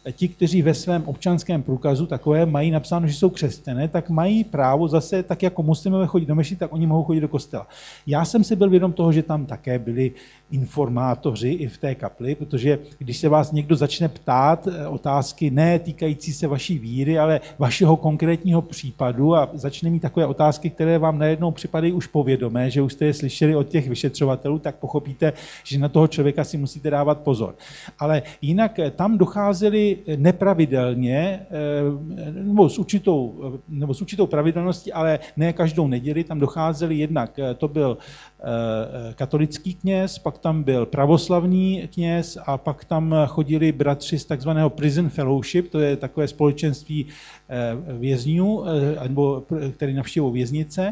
ti, kteří ve svém občanském průkazu takové mají napsáno, že jsou křesťané, tak mají právo zase, tak jako muslimové chodit do mešity, tak oni mohou chodit do kostela. Já jsem si byl vědom toho, že tam také byli informátoři i v té kapli, protože když se vás někdo začne ptát otázky ne týkající se vaší víry, ale vašeho konkrétního případu a začne mít takové otázky, které vám najednou připadají už povědomé, že už jste je slyšeli od těch vyšetřovatelů, tak pochopíte, že na toho člověka si musíte dávat pozor. Ale jinak tam docházeli nepravidelně, nebo s určitou, nebo s určitou pravidelností, ale ne každou neděli, tam docházeli jednak, to byl katolický kněz, pak tam byl pravoslavný kněz a pak tam chodili bratři z takzvaného Prison Fellowship, to je takové společenství vězňů, nebo který navštěvují věznice.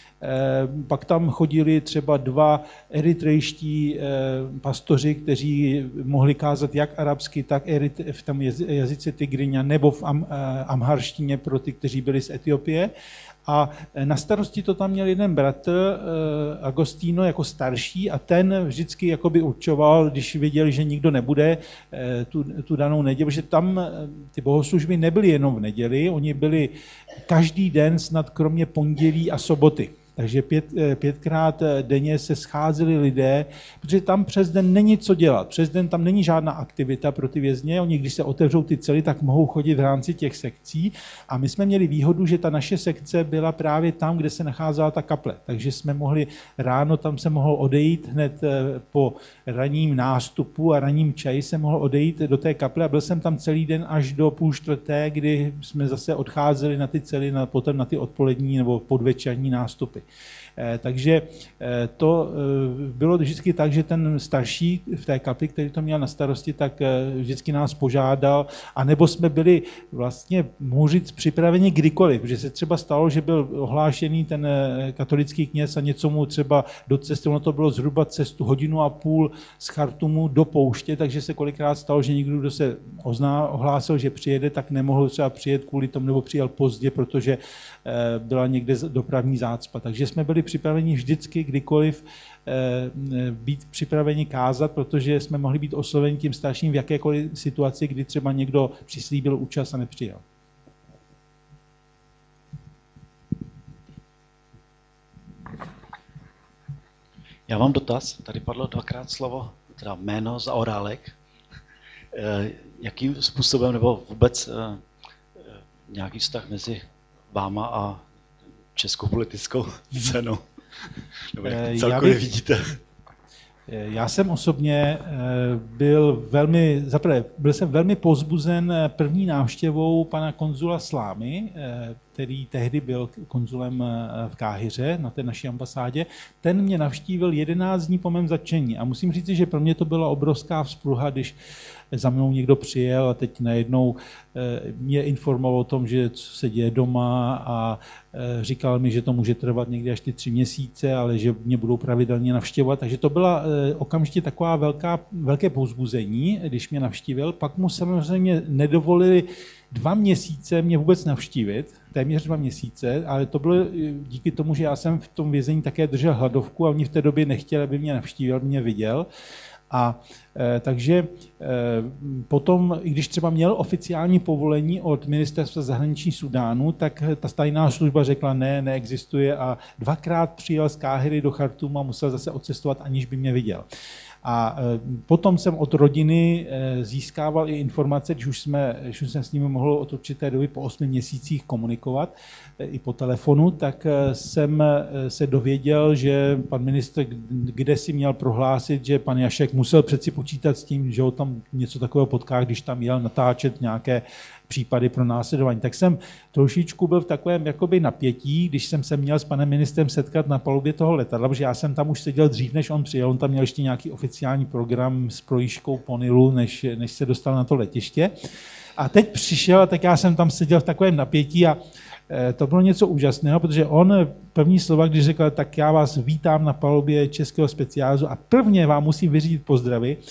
Pak tam chodili třeba dva eritrejští pastoři, kteří mohli kázat jak arabsky, tak v tom jazyce Tigriňa nebo v am, amharštině pro ty, kteří byli z Etiopie. A na starosti to tam měl jeden bratr, Agostino, jako starší, a ten vždycky jakoby určoval, když viděli, že nikdo nebude tu, tu danou neděli, že tam ty bohoslužby nebyly jenom v neděli, oni byli každý den snad kromě pondělí a soboty. Takže pět, pětkrát denně se scházeli lidé, protože tam přes den není co dělat. Přes den tam není žádná aktivita pro ty vězně. Oni, když se otevřou ty cely, tak mohou chodit v rámci těch sekcí. A my jsme měli výhodu, že ta naše sekce byla právě tam, kde se nacházela ta kaple. Takže jsme mohli ráno, tam se mohl odejít hned po ranním nástupu a ranním čaji se mohl odejít do té kaple a byl jsem tam celý den až do půl čtvrté, kdy jsme zase odcházeli na ty cely, na, potom na ty odpolední nebo podvečerní nástupy. Takže to bylo vždycky tak, že ten starší v té kapli, který to měl na starosti, tak vždycky nás požádal, anebo jsme byli vlastně, mohu říct, připraveni kdykoliv, protože se třeba stalo, že byl ohlášený ten katolický kněz a něco mu třeba do cesty, ono to bylo zhruba cestu hodinu a půl z Chartumu do pouště, takže se kolikrát stalo, že někdo, kdo se ozná, ohlásil, že přijede, tak nemohl třeba přijet kvůli tomu, nebo přijel pozdě, protože byla někde dopravní zácpa. Takže jsme byli připraveni vždycky, kdykoliv být připraveni kázat, protože jsme mohli být osloveni tím starším v jakékoliv situaci, kdy třeba někdo přislíbil účast a nepřijel. Já mám dotaz. Tady padlo dvakrát slovo, teda jméno za Orálek. Jakým způsobem nebo vůbec nějaký vztah mezi váma a českou politickou scénou? Nebo jak celkově vidíte? Já jsem osobně byl velmi, zaprvé, byl jsem velmi povzbuzen první návštěvou pana konzula Slámy, který tehdy byl konzulem v Káhiře na té naší ambasádě. Ten mě navštívil jedenáct dní po mém zatčení a musím říct, že pro mě to byla obrovská vzpruha, když za mnou někdo přijel a teď najednou mě informoval o tom, že co se děje doma a říkal mi, že to může trvat někdy až ty tři měsíce, ale že mě budou pravidelně navštěvovat. Takže to byla okamžitě taková velká, velké povzbuzení, když mě navštívil. Pak mu samozřejmě nedovolili dva měsíce mě vůbec navštívit, téměř dva měsíce, ale to bylo díky tomu, že já jsem v tom vězení také držel hladovku a oni v té době nechtěli, aby mě navštívil, aby mě viděl. A e, takže e, potom, i když třeba měl oficiální povolení od ministerstva zahraničí Sudánu, tak ta tajná služba řekla ne, neexistuje a dvakrát přijel z Káhiry do Chartuma a musel zase odcestovat, aniž by mě viděl. A potom jsem od rodiny získával i informace, když už, jsme, když už jsem s nimi mohl od určité doby po osmi měsících komunikovat i po telefonu, tak jsem se dověděl, že pan ministr kde si měl prohlásit, že pan Jašek musel přeci počítat s tím, že ho tam něco takového potká, když tam jel natáčet nějaké případy pro následování. Tak jsem trošičku byl v takovém jakoby napětí, když jsem se měl s panem ministrem setkat na palubě toho letadla, protože já jsem tam už seděl dřív, než on přijel, on tam měl ještě nějaký oficiální program s projížďkou po Nilu, než, než se dostal na to letiště. A teď přišel, a tak já jsem tam seděl v takovém napětí a to bylo něco úžasného, protože on první slova, když řekl, tak já vás vítám na palubě českého speciálu a prvně vám musím vyřídit pozdravy.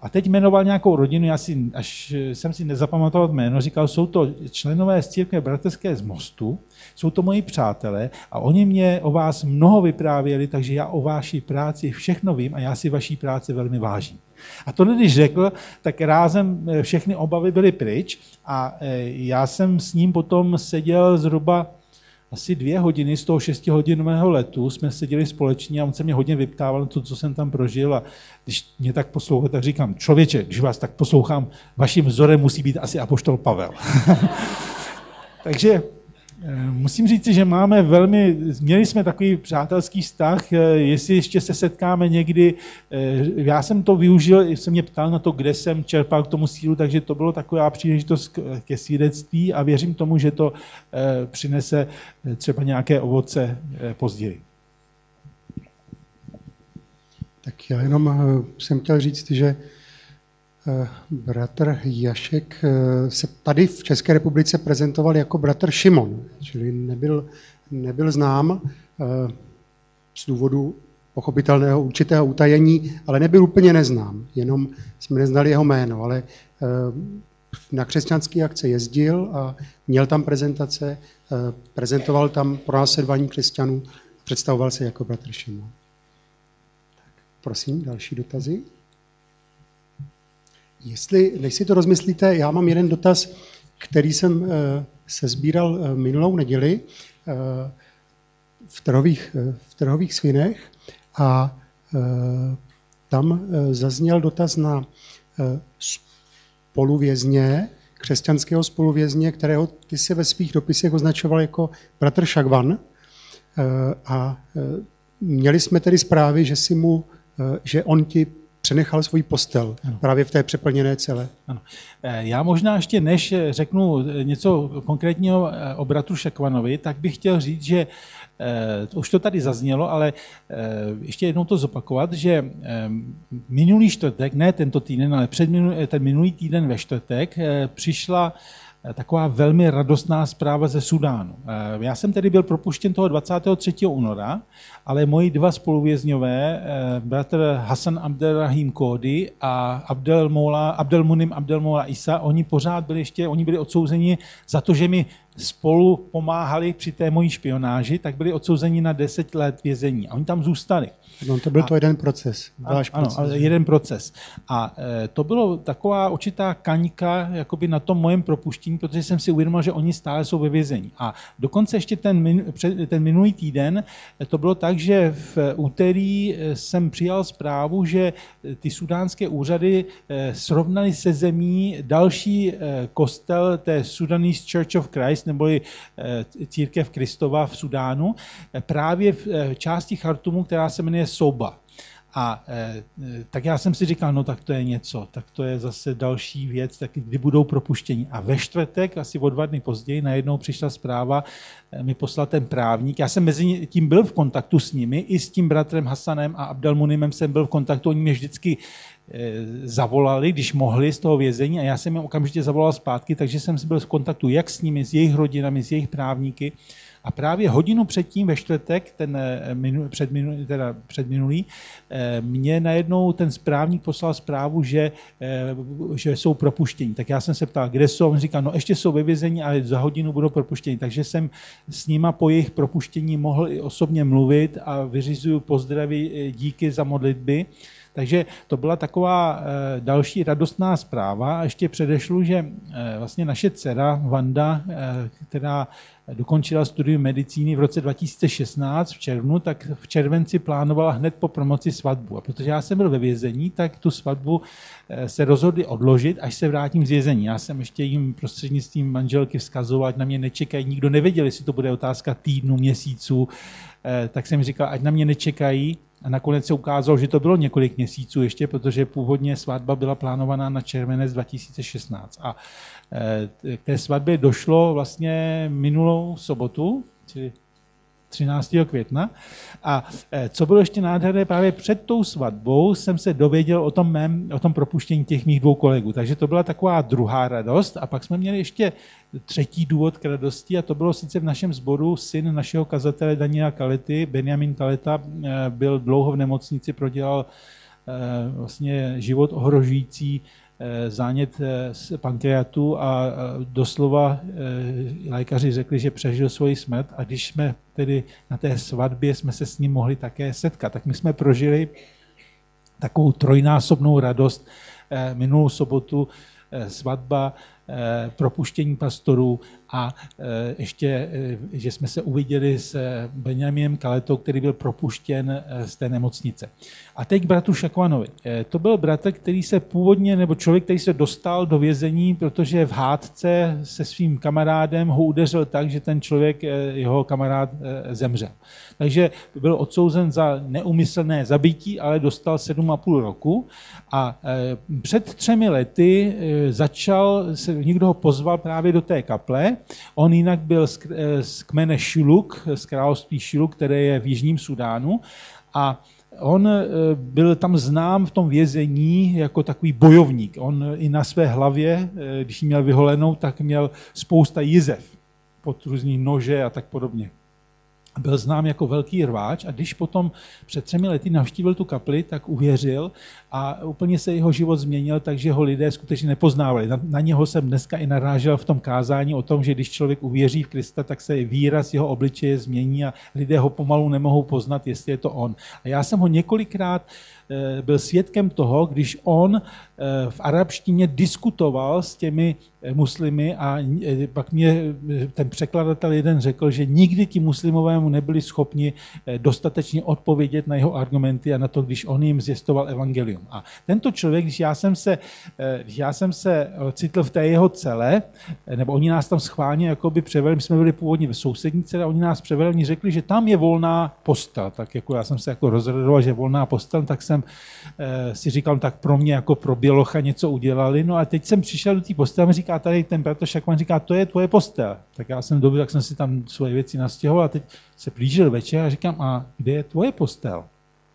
A teď jmenoval nějakou rodinu, já si, až jsem si nezapamatoval jméno, říkal, jsou to členové z církve bratrské z Mostu, jsou to moji přátelé a oni mě o vás mnoho vyprávěli, takže já o vaší práci všechno vím a já si vaší práci velmi vážím. A tohle, když řekl, tak rázem všechny obavy byly pryč a já jsem s ním potom seděl zhruba asi dvě hodiny z toho šestihodinového letu, jsme seděli společně a on se mě hodně vyptával to, co jsem tam prožil a když mě tak poslouchal, tak říkám, člověče, když vás tak poslouchám, vaším vzorem musí být asi apoštol Pavel. Takže musím říct, že máme velmi, měli jsme takový přátelský vztah, jestli ještě se setkáme někdy, já jsem to využil, jsem mě ptal na to, kde jsem čerpal k tomu sílu, takže to bylo taková příležitost ke svědectví a věřím tomu, že to přinese třeba nějaké ovoce později. Tak já jenom jsem chtěl říct, že bratr Jašek se tady v České republice prezentoval jako bratr Šimon, čili nebyl, nebyl znám z důvodu pochopitelného určitého utajení, ale nebyl úplně neznám, jenom jsme neznali jeho jméno, ale na křesťanské akce jezdil a měl tam prezentace, prezentoval tam pronásledování křesťanů, představoval se jako bratr Šimon. Tak, prosím, další dotazy. Jestli, než si to rozmyslíte, já mám jeden dotaz, který jsem se sbíral minulou neděli v trhových, v trhových svinech a tam zazněl dotaz na spoluvězně, křesťanského spoluvězně, kterého ty si ve svých dopisech označoval jako bratr Šagvan a měli jsme tedy zprávy, že, si mu, že on ti přenechal svůj postel ano. právě v té přeplněné cele. Ano. Já možná ještě než řeknu něco konkrétního o bratru Šagvanovi, tak bych chtěl říct, že to už to tady zaznělo, ale ještě jednou to zopakovat, že minulý čtvrtek, ne tento týden, ale před minulý, ten minulý týden ve čtvrtek přišla taková velmi radostná zpráva ze Sudánu. Já jsem tedy byl propuštěn toho dvacátého třetího února, ale moji dva spoluvězňové, bratr Hasan Abdelrahim Kódy a Abdel Moula, Abdel Munim Abdel Moula Isa, oni pořád byli ještě, oni byli odsouzeni za to, že mi spolu pomáhali při té mojí špionáži, tak byli odsouzeni na deset let vězení. A oni tam zůstali. No, to byl a, to jeden proces. Váš ano, proces. Ano, jeden proces. A e, to bylo taková určitá kaňka jakoby na tom mojem propuštění, protože jsem si uvědomil, že oni stále jsou ve vězení. A dokonce ještě ten, min, ten minulý týden to bylo tak, že v úterý jsem přijal zprávu, že ty sudánské úřady srovnaly se zemí další kostel té Sudanese Church of Christ, neboli církev Kristova v Sudánu, právě v části Chartumu, která se jmenuje Soba. A e, tak já jsem si říkal, no tak to je něco, tak to je zase další věc, tak kdy budou propuštěni. A ve čtvrtek, asi o dva dny později, najednou přišla zpráva, e, mi poslal ten právník. Já jsem mezi tím byl v kontaktu s nimi, i s tím bratrem Hasanem a Abdelmunimem jsem byl v kontaktu, oni mě vždycky e, zavolali, když mohli z toho vězení a já jsem jim okamžitě zavolal zpátky, takže jsem byl v kontaktu jak s nimi, s jejich rodinami, s jejich právníky. A právě hodinu předtím, ve čtvrtek, ten minu, předminulý, teda předminulý, mě najednou ten správník poslal zprávu, že, že jsou propuštěni. Tak já jsem se ptal, kde jsou, on říkal, no ještě jsou ve vězení, ale za hodinu budou propuštěni. Takže jsem s nima po jejich propuštění mohl i osobně mluvit a vyřizuju pozdravy, díky za modlitby. Takže to byla taková e, další radostná zpráva. A ještě předešlu, že e, vlastně naše dcera Vanda, e, která dokončila studium medicíny v roce dva tisíce šestnáct v červnu, tak v červenci plánovala hned po promoci svatbu. A protože já jsem byl ve vězení, tak tu svatbu e, se rozhodli odložit, až se vrátím z vězení. Já jsem ještě jim prostřednictvím manželky vzkazoval, ať na mě nečekají. Nikdo nevěděl, jestli to bude otázka týdnu, měsíců. E, tak jsem říkal, ať na mě nečekají. A nakonec se ukázalo, že to bylo několik měsíců ještě, protože původně svatba byla plánovaná na červenec dva tisíce šestnáct. A k té svatbě došlo vlastně minulou sobotu, čili třináctého května. A co bylo ještě nádherné, právě před tou svatbou jsem se dověděl o tom, mém, o tom propuštění těch mých dvou kolegů. Takže to byla taková druhá radost. A pak jsme měli ještě třetí důvod k radosti a to bylo sice v našem sboru syn našeho kazatele Daniela Kalety, Benjamin Kaleta, byl dlouho v nemocnici, prodělal vlastně život ohrožující zánět z pankreatu a doslova lékaři řekli, že přežil svoji smrt a když jsme tedy na té svatbě jsme se s ním mohli také setkat, tak my jsme prožili takovou trojnásobnou radost minulou sobotu, svatba, propuštění pastorů a ještě, že jsme se uviděli s Benjaminem Kaletou, který byl propuštěn z té nemocnice. A teď k bratru Šakvanovi. To byl bratr, který se původně, nebo člověk, který se dostal do vězení, protože v hádce se svým kamarádem ho udeřil tak, že ten člověk, jeho kamarád, zemřel. Takže byl odsouzen za neúmyslné zabití, ale dostal sedm a půl roku a před třemi lety začal, někdo ho pozval právě do té kaple. On jinak byl z, z kmene Šiluk, z království Šiluk, které je v Jižním Sudánu a on byl tam znám v tom vězení jako takový bojovník. On i na své hlavě, když ji měl vyholenou, tak měl spousta jizev pod různý nože a tak podobně. Byl znám jako velký rváč a když potom před třemi lety navštívil tu kapli, tak uvěřil a úplně se jeho život změnil, takže ho lidé skutečně nepoznávali. Na, na něho jsem dneska i narážel v tom kázání o tom, že když člověk uvěří v Krista, tak se výraz jeho obličeje změní a lidé ho pomalu nemohou poznat, jestli je to on. A já jsem ho několikrát byl svědkem toho, když on v arabštině diskutoval s těmi muslimy a pak mě ten překladatel jeden řekl, že nikdy ti muslimové mu nebyli schopni dostatečně odpovědět na jeho argumenty a na to, když on jim zvěstoval evangelium. A tento člověk, když já jsem se, když já jsem se citl v té jeho cele, nebo oni nás tam schválně jakoby převedli, my jsme byli původně ve sousední cele, oni nás převedli, oni řekli, že tam je volná postel. Tak jako já jsem se jako rozhodoval, že volná postel, tak jsem si říkal, tak pro mě jako pro bělocha něco udělali. No a teď jsem přišel do té postele a říká, tady ten bratr Šakman říká, to je tvoje postel. Tak já jsem dobrý, tak jsem si tam svoje věci nastěhoval a teď se blížil večer a říkám, a kde je tvoje postel?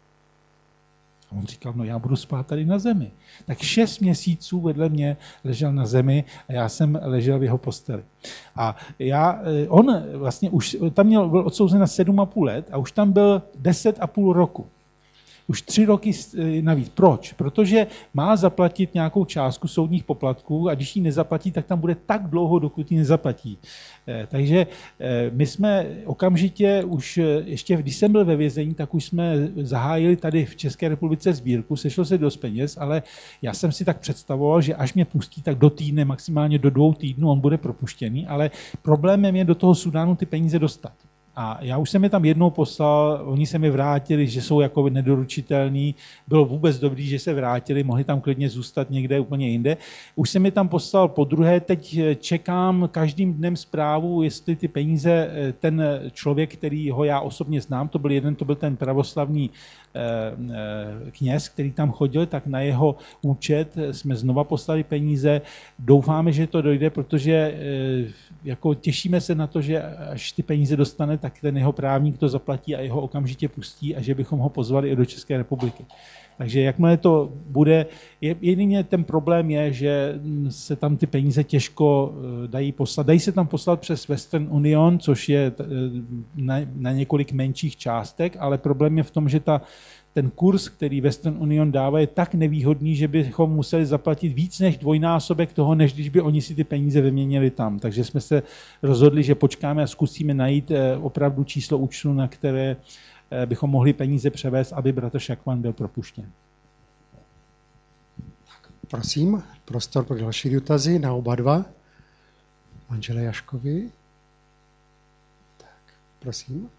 A on říkal, no já budu spát tady na zemi. Tak šest měsíců vedle mě ležel na zemi a já jsem ležel v jeho posteli. A já, on vlastně už tam měl, byl odsouzen na sedm a půl let a už tam byl deset a půl roku. Už tři roky navíc. Proč? Protože má zaplatit nějakou částku soudních poplatků a když ji nezaplatí, tak tam bude tak dlouho, dokud ji nezaplatí. Takže my jsme okamžitě už, ještě když jsem byl ve vězení, tak už jsme zahájili tady v České republice sbírku, sešlo se dost peněz, ale já jsem si tak představoval, že až mě pustí, tak do týdne, maximálně do dvou týdnů on bude propuštěný, ale problémem je do toho Sudánu ty peníze dostat. A já už jsem je tam jednou poslal, oni se mi vrátili, že jsou jako nedoručitelní, bylo vůbec dobrý, že se vrátili, mohli tam klidně zůstat někde úplně jinde. Už jsem je tam poslal po druhé, teď čekám každým dnem zprávu, jestli ty peníze, ten člověk, který ho já osobně znám, to byl jeden, to byl ten pravoslavný kněz, který tam chodil, tak na jeho účet jsme znova poslali peníze. Doufáme, že to dojde, protože jako těšíme se na to, že až ty peníze dostane, tak ten jeho právník to zaplatí a jeho okamžitě pustí a že bychom ho pozvali i do České republiky. Takže jakmile to bude, jedině ten problém je, že se tam ty peníze těžko dají poslat. Dají se tam poslat přes Western Union, což je na, na několik menších částek, ale problém je v tom, že ta, ten kurz, který Western Union dává, je tak nevýhodný, že bychom museli zaplatit víc než dvojnásobek toho, než když by oni si ty peníze vyměnili tam. Takže jsme se rozhodli, že počkáme a zkusíme najít opravdu číslo účtu, na které bychom mohli peníze převést, aby bratr Šakman byl propuštěn. Prosím, prostor pro další dotazy na oba dva. Manžele Jaškovi. Tak, prosím.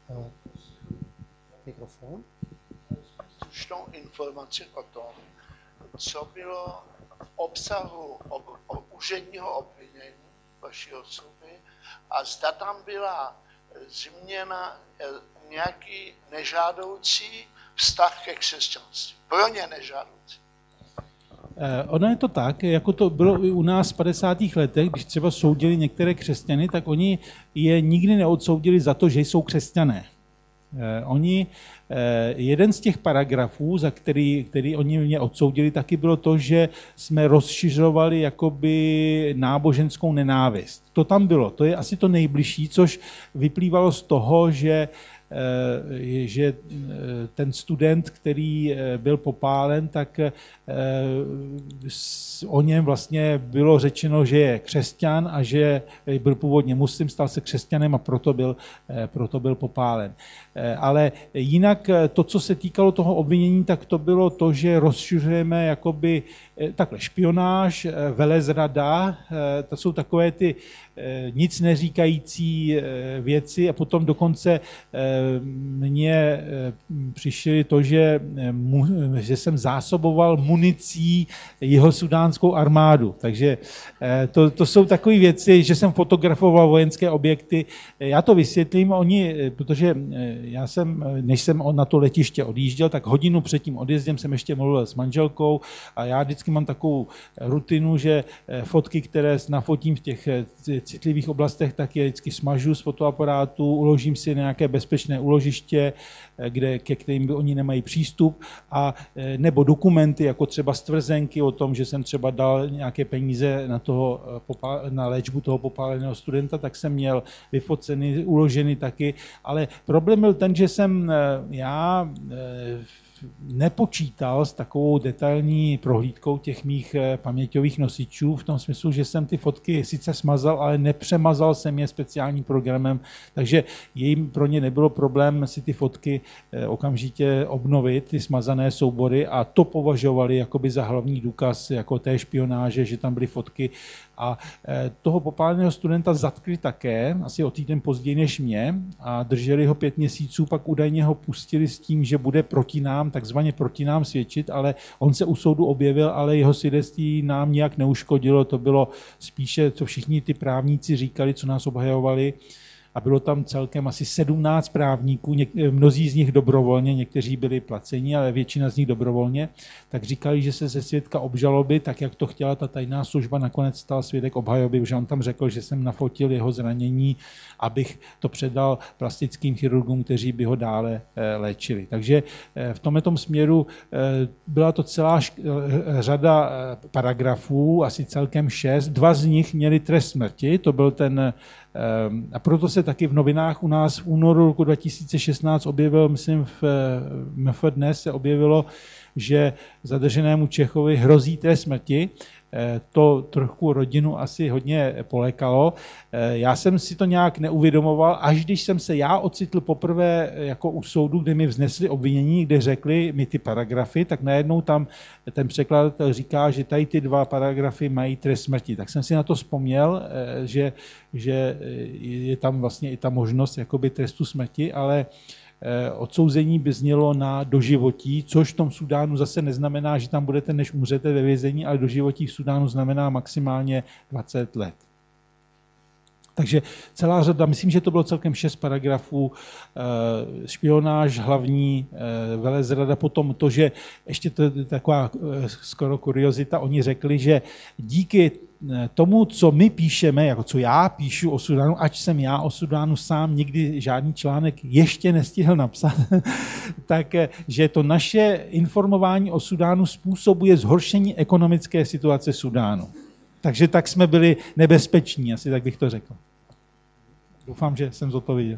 Mikrofon. Stručnou informaci o tom, co bylo v obsahu ob, ob, úředního obvinění vaší osoby a zda tam byla změna nějaký nežádoucí vztah ke křesťanství. Pro ně nežádoucí. Ono je to tak, jako to bylo i u nás v padesátých letech, když třeba soudili některé křesťany, tak oni je nikdy neodsoudili za to, že jsou křesťané. Oni, jeden z těch paragrafů, za který, který oni mě odsoudili, taky bylo to, že jsme rozšiřovali jakoby náboženskou nenávist. To tam bylo, to je asi to nejbližší, což vyplývalo z toho, že že ten student, který byl popálen, tak o něm vlastně bylo řečeno, že je křesťan a že byl původně muslim, stal se křesťanem a proto byl, proto byl popálen. Ale jinak to, co se týkalo toho obvinění, tak to bylo to, že rozšiřujeme jakoby takhle špionáž, velezrada, to jsou takové ty nic neříkající věci a potom dokonce mně přišli to, že, že jsem zásoboval municí jihosudánskou armádu. Takže to, to jsou takové věci, že jsem fotografoval vojenské objekty. Já to vysvětlím, oni, protože já jsem, než jsem na to letiště odjížděl, tak hodinu před tím odjezdem jsem ještě mluvil s manželkou a já vždycky mám takovou rutinu, že fotky, které nafotím v těch citlivých oblastech, tak je vždycky smažu z fotoaparátu, uložím si nějaké bezpečné úložiště, kde, ke kterým oni nemají přístup, a nebo dokumenty, jako třeba stvrzenky o tom, že jsem třeba dal nějaké peníze na, toho, na léčbu toho popáleného studenta, tak jsem měl vyfoceny, uloženy taky, ale problém byl ten, že jsem já nepočítal s takovou detailní prohlídkou těch mých paměťových nosičů, v tom smyslu, že jsem ty fotky sice smazal, ale nepřemazal jsem je speciálním programem, takže jim pro ně nebylo problém si ty fotky okamžitě obnovit, ty smazané soubory, a to považovali jakoby za hlavní důkaz jako té špionáže, že tam byly fotky. A toho popáleného studenta zatkli také, asi o týden později než mě, a drželi ho pět měsíců, pak údajně ho pustili s tím, že bude proti nám, takzvaně proti nám svědčit, ale on se u soudu objevil, ale jeho svědectví nám nijak neuškodilo, to bylo spíše, co všichni ty právníci říkali, co nás obhajovali, a bylo tam celkem asi sedmnáct právníků, něk- mnozí z nich dobrovolně, někteří byli placeni, ale většina z nich dobrovolně, tak říkali, že se ze svědka obžaloby, tak jak to chtěla ta tajná služba, nakonec stal svědek obhajoby, že on tam řekl, že jsem nafotil jeho zranění, abych to předal plastickým chirurgům, kteří by ho dále léčili. Takže v tomto směru byla to celá řada paragrafů, asi celkem šest, dva z nich měli trest smrti, to byl ten. A proto se taky v novinách u nás v únoru roku dva tisíce šestnáct objevilo, myslím v M F Dnes se objevilo, že zadrženému Čechovi hrozí trest smrti. To trochu rodinu asi hodně polékalo. Já jsem si to nějak neuvědomoval, až když jsem se já ocitl poprvé jako u soudu, kde mi vznesli obvinění, kde řekli mi ty paragrafy, tak najednou tam ten překladatel říká, že tady ty dva paragrafy mají trest smrti. Tak jsem si na to vzpomněl, že, že je tam vlastně i ta možnost jakoby trestu smrti, ale odsouzení by znělo na doživotí, což v tom Súdánu zase neznamená, že tam budete, než umřete ve vězení, ale doživotí v Súdánu znamená maximálně dvacet let. Takže celá řada, myslím, že to bylo celkem šest paragrafů, špionáž, hlavní velezrada, potom to, že ještě to je taková skoro kuriozita, oni řekli, že díky tomu, co my píšeme, jako co já píšu o Súdánu, ač jsem já o Súdánu sám nikdy žádný článek ještě nestihl napsat, tak že to naše informování o Súdánu způsobuje zhoršení ekonomické situace Súdánu. Takže tak jsme byli nebezpeční, asi tak bych to řekl. Doufám, že jsem zodpověděl.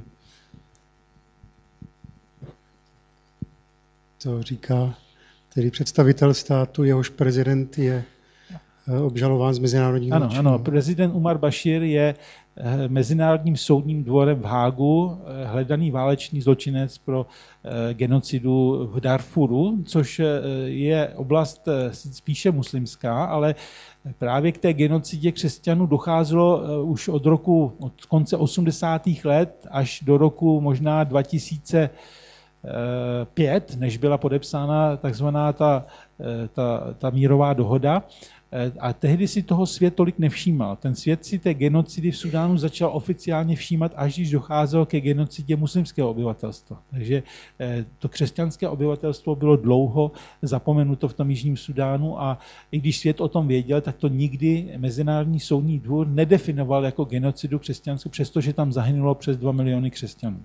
To říká tedy představitel státu, jehož prezident je obžalován z mezinárodních Ano, zločinů. ano, prezident Umar Bashir je Mezinárodním soudním dvorem v Hágu hledaný válečný zločinec pro genocidu v Darfuru, což je oblast spíše muslimská, ale právě k té genocidě křesťanů docházelo už od roku, od konce osmdesátých let až do roku možná dva tisíce pět, než byla podepsána takzvaná ta, ta, ta mírová dohoda. A tehdy si toho svět tolik nevšímal. Ten svět si té genocidy v Súdánu začal oficiálně všímat, až když docházelo ke genocidě muslimského obyvatelstva. Takže to křesťanské obyvatelstvo bylo dlouho zapomenuto v tom jižním Súdánu, a i když svět o tom věděl, tak to nikdy Mezinárodní soudní dvůr nedefinoval jako genocidu křesťanskou, přestože tam zahynulo přes dva miliony křesťanů.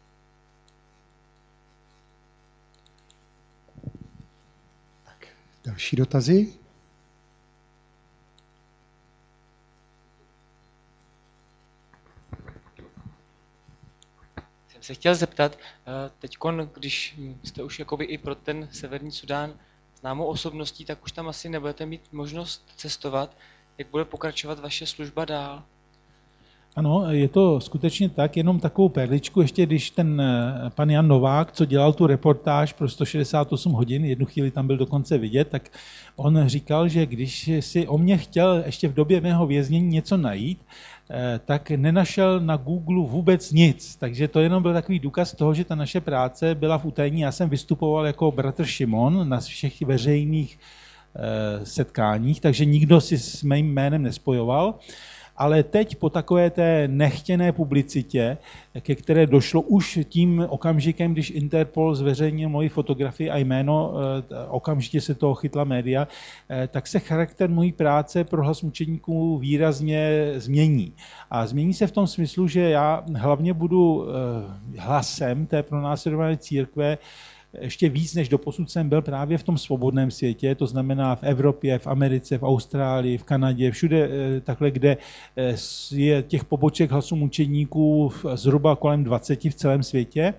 Tak, další dotazy? se chtěl zeptat, teď, když jste už jakoby i pro ten Severní Sudán známou osobností, tak už tam asi nebudete mít možnost cestovat. Jak bude pokračovat vaše služba dál? Ano, je to skutečně tak, jenom takovou perličku, ještě když ten pan Jan Novák, co dělal tu reportáž pro sto šedesát osm hodin, jednu chvíli tam byl dokonce vidět, tak on říkal, že když si o mě chtěl ještě v době mého věznění něco najít, tak nenašel na Google vůbec nic. Takže to jenom byl takový důkaz toho, že ta naše práce byla v utajení. Já jsem vystupoval jako bratr Šimon na všech veřejných setkáních, takže nikdo si s mým jménem nespojoval. Ale teď po takové té nechtěné publicitě, ke které došlo už tím okamžikem, když Interpol zveřejnil moji fotografii a jméno, okamžitě se toho chytla média, tak se charakter mojí práce pro Hlas mučedníků výrazně změní. A změní se v tom smyslu, že já hlavně budu hlasem té pronásledované církve, ještě víc, než doposud jsem byl právě v tom svobodném světě, to znamená v Evropě, v Americe, v Austrálii, v Kanadě, všude takhle, kde je těch poboček Hlasu mučedníků zhruba kolem dvaceti v celém světě.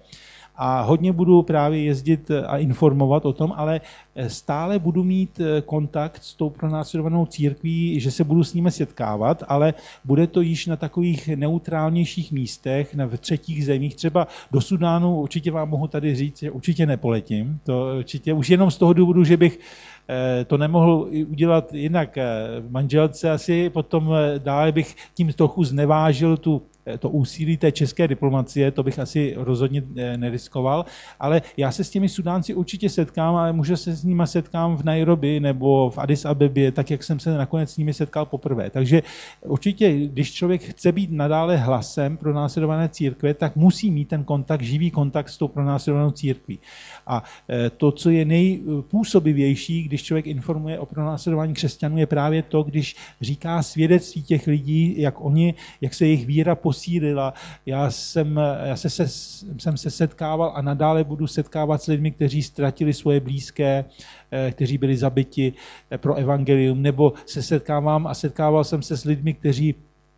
A hodně budu právě jezdit a informovat o tom, ale stále budu mít kontakt s tou pronásledovanou církví, že se budu s nimi setkávat, ale bude to již na takových neutrálnějších místech, v třetích zemích. Třeba do Sudánu určitě vám mohu tady říct, že určitě nepoletím. To určitě už jenom z toho důvodu, že bych to nemohl udělat jinak. Manželce asi potom dále bych tím trochu znevážil tu to úsilí té české diplomacie, to bych asi rozhodně neriskoval, ale já se s těmi Sudánci určitě setkám, ale možná se s nimi setkám v Nairobi nebo v Addis Abebě, tak jak jsem se nakonec s nimi setkal poprvé. Takže určitě, když člověk chce být nadále hlasem pro následované církve, tak musí mít ten kontakt, živý kontakt s tou pronásledovanou církví. A to, co je nejpůsobivější, když člověk informuje o pronásledování křesťanů, je právě to, když říká svědectví těch lidí, jak oni, jak se jejich víra posílila. Já jsem, já se, se, jsem se setkával a nadále budu setkávat s lidmi, kteří ztratili svoje blízké, kteří byli zabiti pro evangelium, nebo se setkávám a setkával jsem se s lidmi, kteří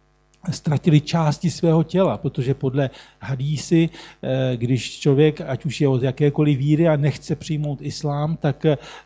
ztratili části svého těla, protože podle hadísy, když člověk, ať už je od jakékoliv víry a nechce přijmout islám, tak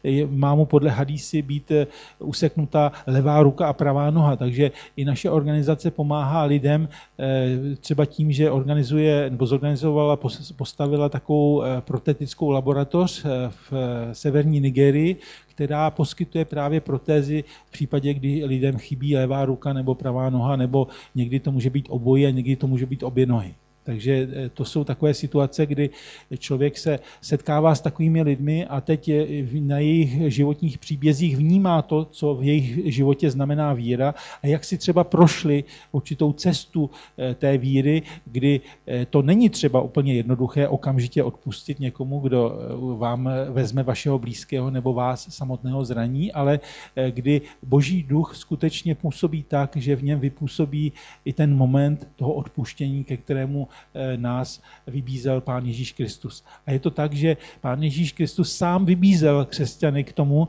má mu podle hadísy být useknutá levá ruka a pravá noha. Takže i naše organizace pomáhá lidem třeba tím, že organizuje nebo zorganizovala, postavila takovou protetickou laboratoř v severní Nigerii, která poskytuje právě protézy v případě, kdy lidem chybí levá ruka nebo pravá noha, nebo někdy to může být obojí a někdy to může být obě nohy. Takže to jsou takové situace, kdy člověk se setkává s takovými lidmi a teď na jejich životních příbězích vnímá to, co v jejich životě znamená víra a jak si třeba prošli určitou cestu té víry, kdy to není třeba úplně jednoduché okamžitě odpustit někomu, kdo vám vezme vašeho blízkého nebo vás samotného zraní, ale kdy Boží duch skutečně působí tak, že v něm vypůsobí i ten moment toho odpuštění, ke kterému nás vybízel Pán Ježíš Kristus. A je to tak, že Pán Ježíš Kristus sám vybízel křesťany k tomu,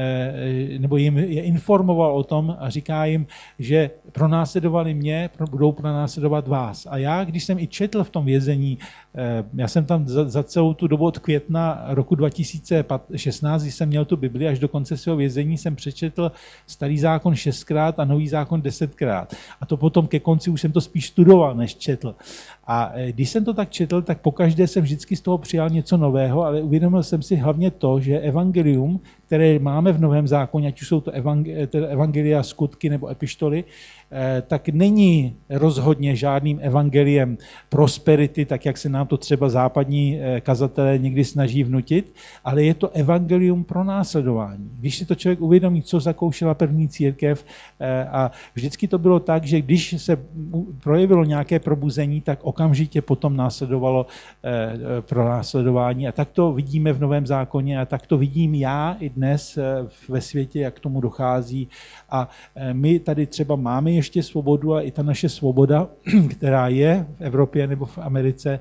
nebo jim je informoval o tom a říká jim, že pronásledovali mě, budou pronásledovat vás. A já, když jsem i četl v tom vězení, já jsem tam za, za celou tu dobu od května roku dva tisíce šestnáct, když jsem měl tu Bibli, až do konce svého vězení jsem přečetl Starý zákon šestkrát a Nový zákon desetkrát. A to potom ke konci už jsem to spíš studoval, než četl. A když jsem to tak četl, tak pokaždé jsem vždycky z toho přijal něco nového, ale uvědomil jsem si hlavně to, že evangelium, které máme v Novém zákoně, ať už jsou to evangelia, skutky nebo epištoly, tak není rozhodně žádným evangeliem prosperity, tak jak se nám to třeba západní kazatelé někdy snaží vnutit, ale je to evangelium pro následování. Když si to člověk uvědomí, co zakoušela první církev, a vždycky to bylo tak, že když se projevilo nějaké probuzení, tak okamžitě potom následovalo pronásledování. A tak to vidíme v Novém zákoně a tak to vidím já i dnes ve světě, jak k tomu dochází. A my tady třeba máme ještě svobodu a i ta naše svoboda, která je v Evropě nebo v Americe,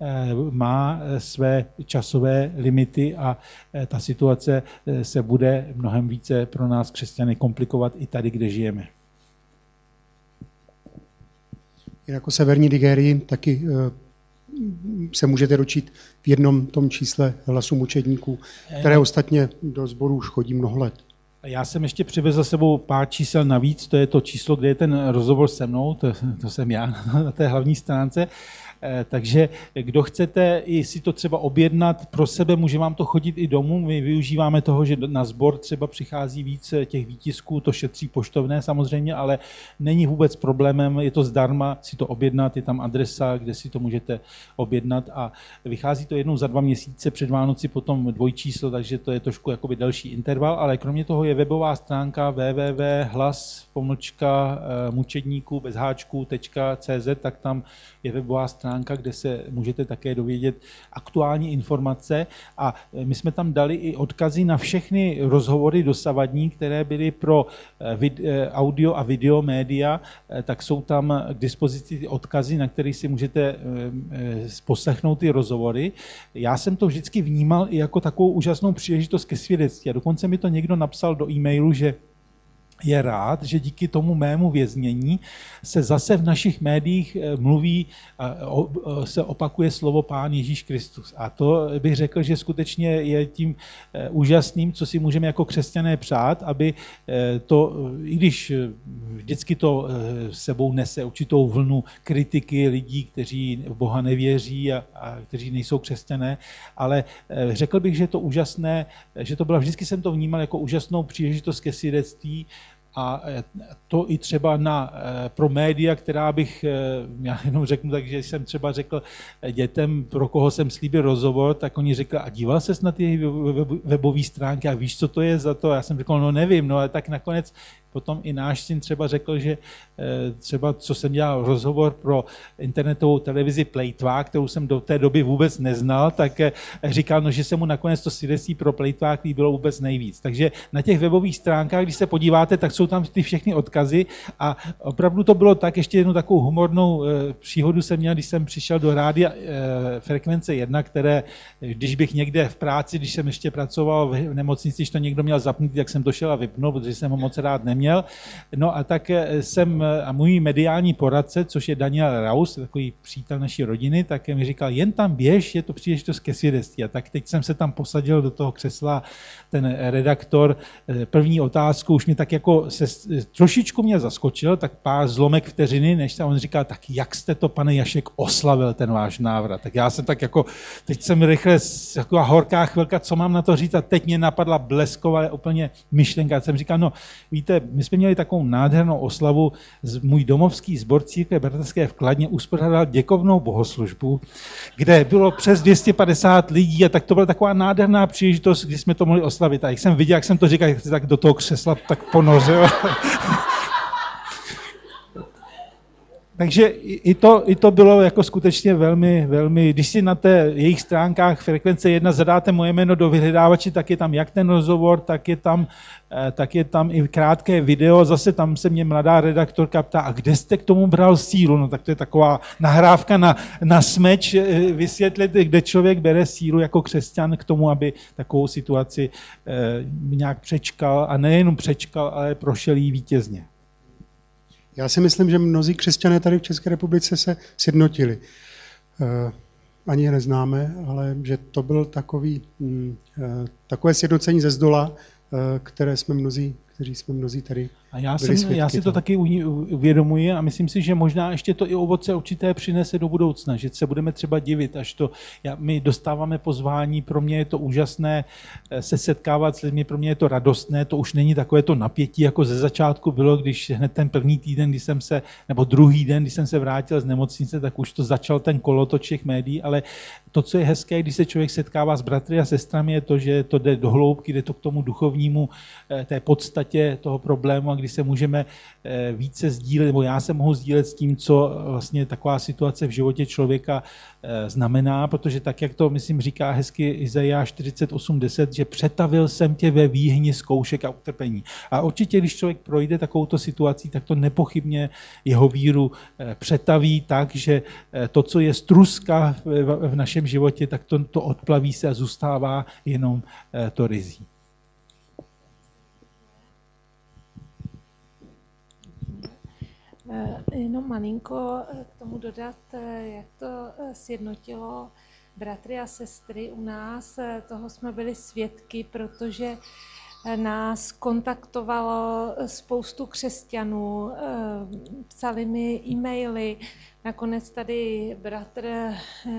má své časové limity a ta situace se bude mnohem více pro nás křesťany komplikovat i tady, kde žijeme. Jako severní Nigérii taky se můžete dočít v jednom tom čísle Hlasu mučedníků, které ostatně do sboru už chodí mnoho let. Já jsem ještě přivezl sebou pár čísel navíc, to je to číslo, kde je ten rozhovor se mnou, to, to jsem já na té hlavní stránce. Takže kdo chcete i si to třeba objednat pro sebe, může vám to chodit i domů. My využíváme toho, že na sbor třeba přichází víc těch výtisků, to šetří poštovné samozřejmě, ale není vůbec problémem, je to zdarma si to objednat, je tam adresa, kde si to můžete objednat a vychází to jednou za dva měsíce před Vánoci, potom dvojčíslo, takže to je trošku jakoby delší interval, ale kromě toho je webová stránka w w w tečka hlas pomlčka mučedníků bez háčků tečka c z, tak tam je webová stránka, kde se můžete také dovědět aktuální informace a my jsme tam dali i odkazy na všechny rozhovory dosavadní, které byly pro audio a video média, tak jsou tam k dispozici odkazy, na které si můžete poslechnout ty rozhovory. Já jsem to vždycky vnímal i jako takovou úžasnou příležitost ke svědectví a dokonce mi to někdo napsal do e-mailu, že je rád, že díky tomu mému věznění se zase v našich médiích mluví, se opakuje slovo Pán Ježíš Kristus. A to bych řekl, že skutečně je tím úžasným, co si můžeme jako křesťané přát, aby to, i když vždycky to sebou nese určitou vlnu kritiky lidí, kteří v Boha nevěří a, a kteří nejsou křesťané, ale řekl bych, že je to úžasné, že to byla, vždycky jsem to vnímal jako úžasnou příležitost ke svědectví, a to i třeba na, pro média, která bych, já jenom řeknu tak, že jsem třeba řekl dětem, pro koho jsem slíbil rozhovor, tak oni řekli, a díval ses na ty webové stránky a víš, co to je za to? Já jsem řekl, no nevím, no ale tak nakonec potom i náš syn třeba řekl, že třeba, co jsem dělal rozhovor pro internetovou televizi Plejtvák, kterou jsem do té doby vůbec neznal, tak říkal, no, že se mu nakonec to svědectví pro Plejtvák líbilo vůbec nejvíc. Takže na těch webových stránkách, když se podíváte, tak jsou tam ty všechny odkazy a opravdu to bylo tak, ještě jednu takovou humornou příhodu jsem měl, když jsem přišel do rádia Frekvence jedna, které, když bych někde v práci, když jsem ještě pracoval v nemocnici, když to někdo měl zapnutý, tak jsem to šel a vypnul, protože jsem ho moc rád neměl. No a tak jsem, a můj mediální poradce, což je Daniel Raus, takový přítel naší rodiny, tak mi říkal, jen tam běž, je to příležitost ke svědectví. A tak teď jsem se tam posadil do toho křesla, ten redaktor, první otázku, už mě tak jako se, trošičku mě zaskočil, tak pár zlomek vteřiny, než se on říkal, tak jak jste to, pane Jašek, oslavil ten váš návrat. Tak já jsem tak jako, teď jsem rychle, taková horká chvilka, co mám na to říct, a teď mě napadla blesková úplně myšlenka. Jsem říkal, no víte, my jsme měli takovou nádhernou oslavu, můj domovský sbor Církve bratrské v Kladně uspořádal děkovnou bohoslužbu, kde bylo přes dvě stě padesát lidí a tak to byla taková nádherná příležitost, kdy jsme to mohli oslavit. A jak jsem viděl, jak jsem to říkal, jak se tak do toho křesla tak ponořil. Takže i to, i to bylo jako skutečně velmi, velmi, když si na té jejich stránkách Frekvence jedna zadáte moje jméno do vyhledávače, tak je tam jak ten rozhovor, tak je tam, tak je tam i krátké video, zase tam se mě mladá redaktorka ptá, a kde jste k tomu bral sílu? No tak to je taková nahrávka na, na smeč, vysvětlit, kde člověk bere sílu jako křesťan k tomu, aby takovou situaci eh, nějak přečkal, a nejenom přečkal, ale prošel jí vítězně. Já si myslím, že mnozí křesťané tady v České republice se sjednotili. E, ani je neznáme, ale že to byl takový, m, e, takové sjednocení ze zdola, e, které jsme mnozí, kteří jsme mnozí tady A já, jsem, já si to taky uvědomuji a myslím si, že možná ještě to i ovoce určité přinese do budoucna, že se budeme třeba divit, až to, já, my dostáváme pozvání, pro mě je to úžasné se setkávat s lidmi, pro mě je to radostné, to už není takové to napětí, jako ze začátku bylo, když hned ten první týden, kdy jsem se, nebo druhý den, když jsem se vrátil z nemocnice, tak už to začal ten kolotoč těch médií, ale to, co je hezké, když se člověk setkává s bratry a sestrami, je to, že to jde do hloubky, jde to k tomu duchovnímu, té podstatě toho problému, a kdy se můžeme více sdílet, nebo já se mohu sdílet s tím, co vlastně taková situace v životě člověka znamená, protože tak, jak to, myslím, říká hezky Izajáš čtyřicet osm deset, že přetavil jsem tě ve výhni zkoušek a utrpení. A určitě, když člověk projde takovouto situací, tak to nepochybně jeho víru přetaví tak, že to, co je struska v našem životě, tak to, to odplaví se a zůstává jenom to rizí. jenom malinko k tomu dodat, jak to sjednotilo bratry a sestry u nás. Toho jsme byli svědky, protože nás kontaktovalo spoustu křesťanů, psali mi e-maily, nakonec tady bratr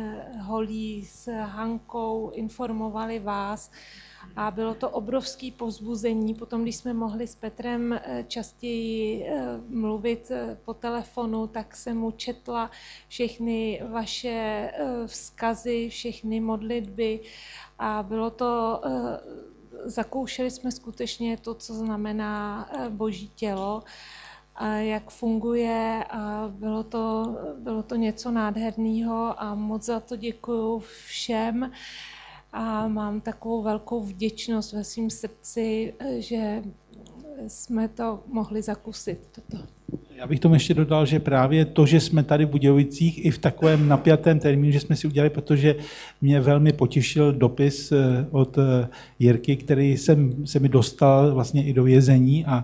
Holý s Hankou informovali vás a bylo to obrovské povzbuzení. Potom, když jsme mohli s Petrem častěji mluvit po telefonu, tak jsem mu četla všechny vaše vzkazy, všechny modlitby a bylo to, zakoušeli jsme skutečně to, co znamená Boží tělo, a jak funguje a bylo to, bylo to něco nádherného a moc za to děkuju všem. A mám takovou velkou vděčnost ve svém srdci, že jsme to mohli zakusit. Toto. Já bych tomu ještě dodal, že právě to, že jsme tady v Budějovicích i v takovém napjatém termínu, že jsme si udělali, protože mě velmi potěšil dopis od Jirky, který jsem, se mi dostal vlastně i do vězení a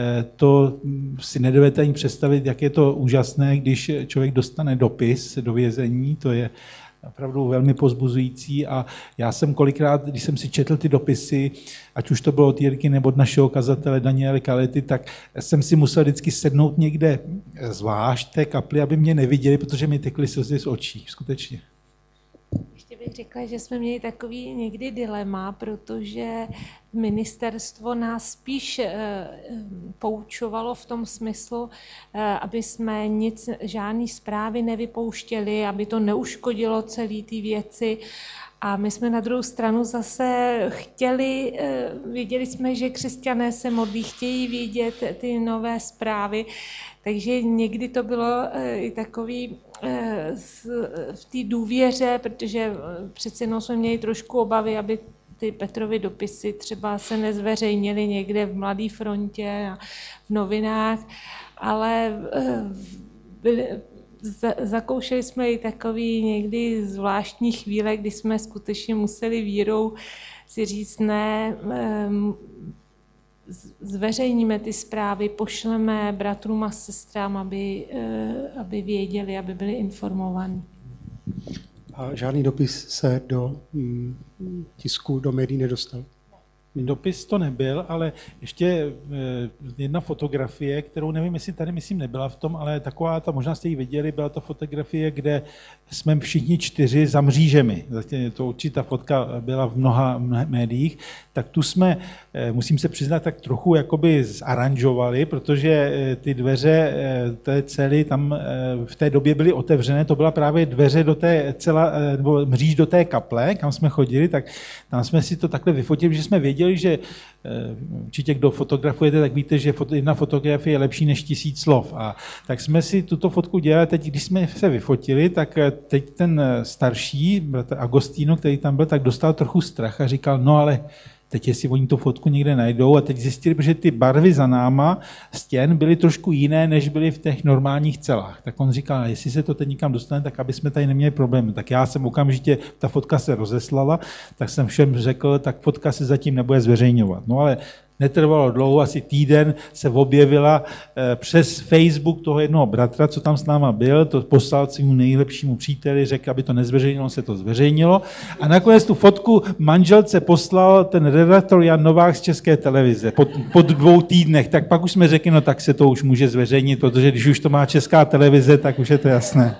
to si nedovedete ani představit, jak je to úžasné, když člověk dostane dopis do vězení, to je opravdu velmi povzbuzující a já jsem kolikrát, když jsem si četl ty dopisy, ať už to bylo od Jirky nebo od našeho kazatele Daniele Kalety, tak jsem si musel vždycky sednout někde zvlášť té kapli, aby mě neviděli, protože mi tekly slzy z očí, skutečně. Ještě bych řekla, že jsme měli takový někdy dilema, protože ministerstvo nás spíš poučovalo v tom smyslu, aby jsme nic, žádný zprávy nevypouštěli, aby to neuškodilo celý ty věci. A my jsme na druhou stranu zase chtěli, věděli jsme, že křesťané se modlí, chtějí vidět ty nové zprávy, takže někdy to bylo i takový v té důvěře, protože přece jenom jsme měli trošku obavy, aby ty Petrovy dopisy třeba se nezveřejnily někde v Mladé frontě a v novinách, ale byli, zakoušeli jsme i takový někdy zvláštní chvíle, kdy jsme skutečně museli vírou si říct, ne, zveřejníme ty zprávy, pošleme bratrům a sestrám, aby, aby věděli, aby byli informovaní. A žádný dopis se do tisku, do médií nedostal? Dopis to nebyl, ale ještě jedna fotografie, kterou nevím, jestli tady myslím nebyla v tom, ale taková, ta možná jste ji viděli, byla to fotografie, kde jsme všichni čtyři za mřížemi. To určitá fotka byla v mnoha médiích, tak tu jsme, musím se přiznat, tak trochu jakoby zaranžovali, protože ty dveře té cely tam v té době byly otevřené, to byla právě dveře do té cela, nebo mříž do té kaple, kam jsme chodili, tak tam jsme si to takhle vyfotili, že jsme věděli, že určitě kdo fotografujete, tak víte, že jedna fotografie je lepší než tisíc slov. A tak jsme si tuto fotku dělali, teď když jsme se vyfotili, tak teď ten starší, bratr Agostino, který tam byl, tak dostal trochu strach a říkal, no ale teď jestli oni tu fotku někde najdou a teď zjistili, že ty barvy za náma stěn byly trošku jiné, než byly v těch normálních celách. Tak on říkal, jestli se to teď někam dostane, tak aby jsme tady neměli problém. Tak já jsem okamžitě, ta fotka se rozeslala, tak jsem všem řekl, tak fotka se zatím nebude zveřejňovat. No ale netrvalo dlouho, asi týden se objevila přes Facebook toho jednoho bratra, co tam s náma byl, to poslal svému nejlepšímu příteli, řekl, aby to nezveřejnilo, se to zveřejnilo. A nakonec tu fotku manželce poslal ten redaktor Jan Novák z České televize po, po dvou týdnech. Tak pak už jsme řekli, no tak se to už může zveřejnit, protože když už to má Česká televize, tak už je to jasné.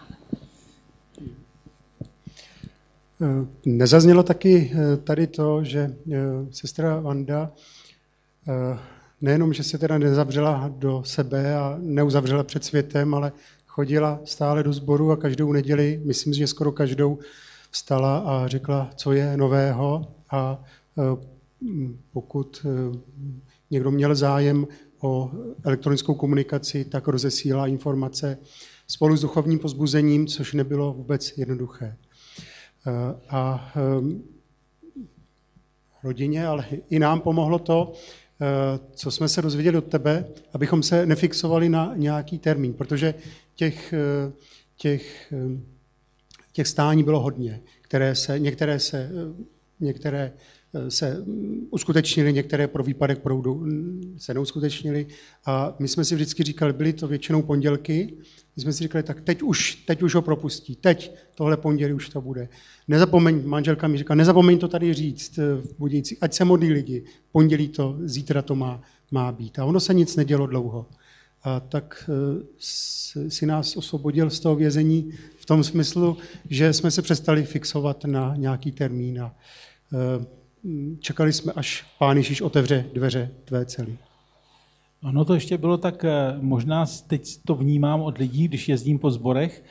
Nezaznělo taky tady to, že sestra Vanda nejenom, že se teda nezavřela do sebe a neuzavřela před světem, ale chodila stále do sboru a každou neděli, myslím, že skoro každou, vstala a řekla, co je nového a pokud někdo měl zájem o elektronickou komunikaci, tak rozesílá informace spolu s duchovním povzbuzením, což nebylo vůbec jednoduché. A rodině, ale i nám pomohlo to, co jsme se dozvěděli od tebe, abychom se nefixovali na nějaký termín, protože těch, těch, těch stání bylo hodně, které se, některé se některé se uskutečnily, některé pro výpadek proudu se neuskutečnily. A my jsme si vždycky říkali, byly to většinou pondělky, my jsme si říkali, tak teď už, teď už ho propustí, teď tohle pondělí už to bude. Nezapomeň, manželka mi říká, nezapomeň to tady říct v Budějcích, ať se modlí lidi, pondělí to, zítra to má, má být. A ono se nic nedělo dlouho. A tak si nás osvobodil z toho vězení v tom smyslu, že jsme se přestali fixovat na nějaký termín a čekali jsme, až Pán Ježíš otevře dveře tvé cely. Ono to ještě bylo tak, možná teď to vnímám od lidí, když jezdím po sborech,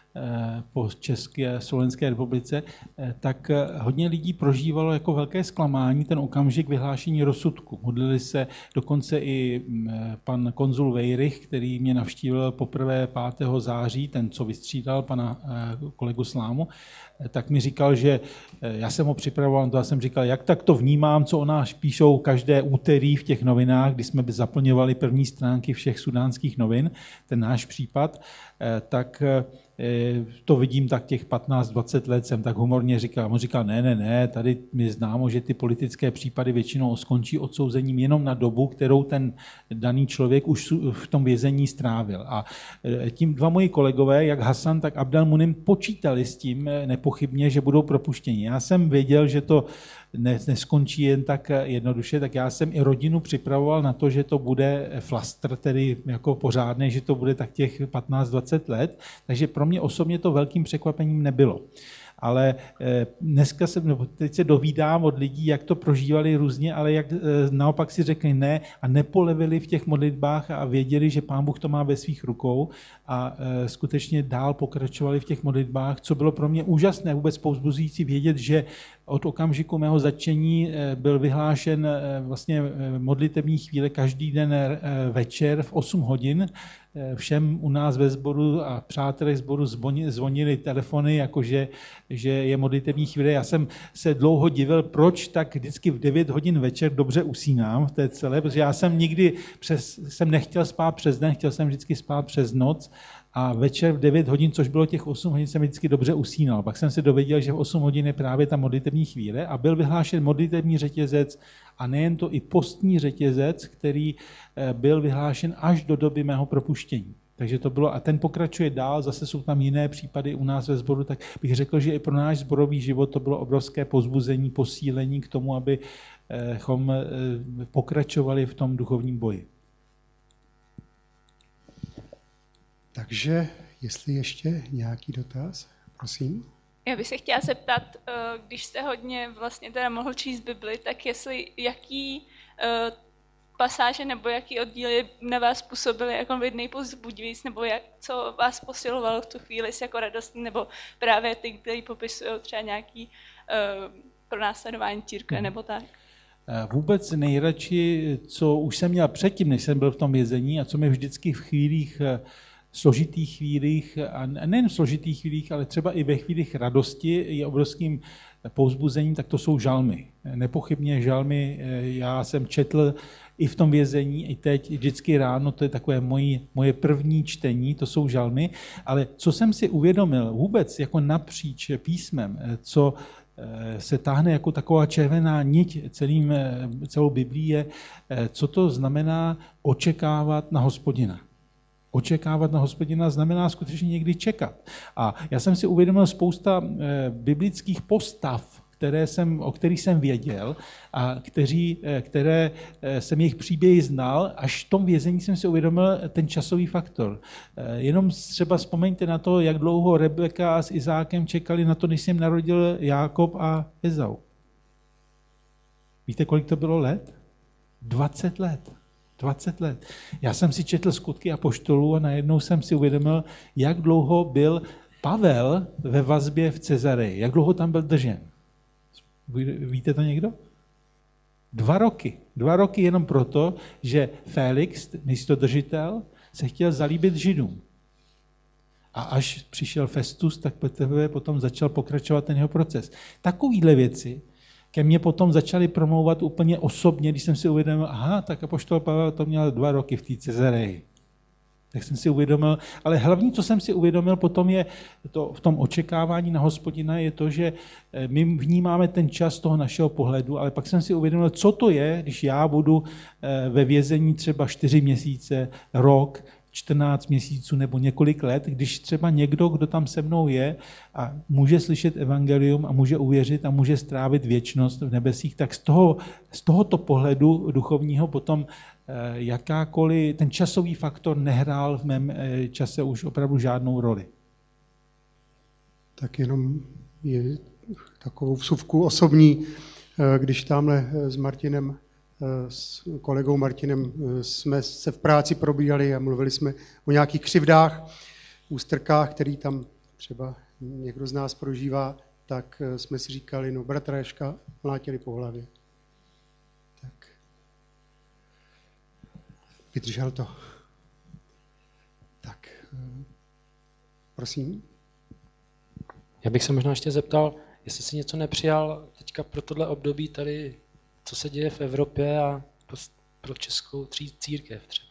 po České Slovenské republice, tak hodně lidí prožívalo jako velké zklamání ten okamžik vyhlášení rozsudku. Modlili se dokonce i pan konzul Vejrych, který mě navštívil poprvé pátého září, ten, co vystřídal pana kolegu Slámu, tak mi říkal, že já jsem ho připravoval, to já jsem říkal, jak tak to vnímám, co o nás píšou každé úterý v těch novinách, kdy jsme zaplňovali první stránky všech sudánských novin, ten náš případ, tak to vidím tak těch patnáct dvacet let, jsem tak humorně říkal. On říkal, ne, ne, ne, tady mi známo, že ty politické případy většinou skončí odsouzením jenom na dobu, kterou ten daný člověk už v tom vězení strávil. A tím dva moji kolegové, jak Hasan, tak Abdel Munim, počítali s tím nepochybně, že budou propuštěni. Já jsem věděl, že to neskončí jen tak jednoduše, tak já jsem i rodinu připravoval na to, že to bude flastr, tedy jako pořádné, že to bude tak těch patnáct dvacet let, takže pro mě osobně to velkým překvapením nebylo. Ale dneska se, no, teď se dovídám od lidí, jak to prožívali různě, ale jak naopak si řekli ne a nepolevili v těch modlitbách a věděli, že Pán Bůh to má ve svých rukou a skutečně dál pokračovali v těch modlitbách, co bylo pro mě úžasné, vůbec povzbuzující vědět, že od okamžiku mého zatčení byl vyhlášen vlastně modlitební chvíle každý den večer v osm hodin. Všem u nás ve sboru a přátelé sboru zvonili telefony, jakože že je modlitební chvíle. Já jsem se dlouho divil, proč tak vždycky v devět hodin večer dobře usínám v té celé, protože já jsem nikdy přes, jsem nechtěl spát přes den, chtěl jsem vždycky spát přes noc a večer v devět hodin, což bylo těch osm hodin, jsem vždycky dobře usínal. Pak jsem se dověděl, že v osm hodin je právě ta modlitební chvíle a byl vyhlášen modlitební řetězec a nejen to i postní řetězec, který byl vyhlášen až do doby mého propuštění. Takže to bylo, a ten pokračuje dál, zase jsou tam jiné případy u nás ve sboru, tak bych řekl, že i pro náš sborový život to bylo obrovské povzbuzení, posílení k tomu, abychom pokračovali v tom duchovním boji. Takže, jestli ještě nějaký dotaz, prosím. Já bych se chtěla zeptat, když jste hodně vlastně teda mohl číst Bibli, tak jestli jaký pasáže nebo jaký oddíly na vás působily jako nejpovzbudivější, nebo jak, co vás posilovalo v tu chvíli jako radostný, nebo právě ty, kteří popisují třeba nějaký uh, pronásledování církve nebo tak? Vůbec nejradši, co už jsem měl předtím, než jsem byl v tom vězení a co mi vždycky v chvílích, složitých chvílích, a nejen v složitých chvílích, ale třeba i ve chvílích radosti je obrovským povzbuzením, tak to jsou žalmy. Nepochybně žalmy, já jsem četl i v tom vězení, i teď, vždycky ráno, to je takové moje, moje první čtení, to jsou žalmy, ale co jsem si uvědomil vůbec jako napříč písmem, co se táhne jako taková červená niť celým, celou Biblii, je, co to znamená očekávat na Hospodina. Očekávat na Hospodina znamená skutečně někdy čekat. A já jsem si uvědomil spousta biblických postav, které jsem, o kterých jsem věděl a kteří, které jsem jejich příběhy znal, až v tom vězení jsem si uvědomil ten časový faktor. Jenom třeba vzpomeňte na to, jak dlouho Rebeka s Izákem čekali na to, než se jim narodil Jákob a Ezau. Víte, kolik to bylo let? dvacet let. dvacet let. Já jsem si četl Skutky apoštolů a najednou jsem si uvědomil, jak dlouho byl Pavel ve vazbě v Cezareji. Jak dlouho tam byl držen. Víte to někdo? Dva roky. Dva roky jenom proto, že Felix, místodržitel, se chtěl zalíbit Židům. A až přišel Festus, tak potom začal pokračovat ten jeho proces. Takovýhle věci ke mně potom začaly promlouvat úplně osobně, když jsem si uvědomil, aha, tak apoštol Pavel to měl dva roky v té Cezareji. Tak jsem si uvědomil, ale hlavní, co jsem si uvědomil potom je, to v tom očekávání na Hospodina je to, že my vnímáme ten čas toho našeho pohledu, ale pak jsem si uvědomil, co to je, když já budu ve vězení třeba čtyři měsíce, rok, čtrnáct měsíců nebo několik let, když třeba někdo, kdo tam se mnou je a může slyšet evangelium a může uvěřit a může strávit věčnost v nebesích, tak z, toho, z tohoto pohledu duchovního potom jakákoliv, ten časový faktor nehrál v mém čase už opravdu žádnou roli. Tak jenom je takovou vsuvku osobní, když tamhle s Martinem, s kolegou Martinem jsme se v práci probírali a mluvili jsme o nějakých křivdách, ústrkách, který tam třeba někdo z nás prožívá, tak jsme si říkali, no bratra Ježka mlátili po hlavě. Tak vydržel to. Tak, prosím. Já bych se možná ještě zeptal, jestli si něco nepřijal teďka pro tohle období tady, co se děje v Evropě a pro českou církev třeba.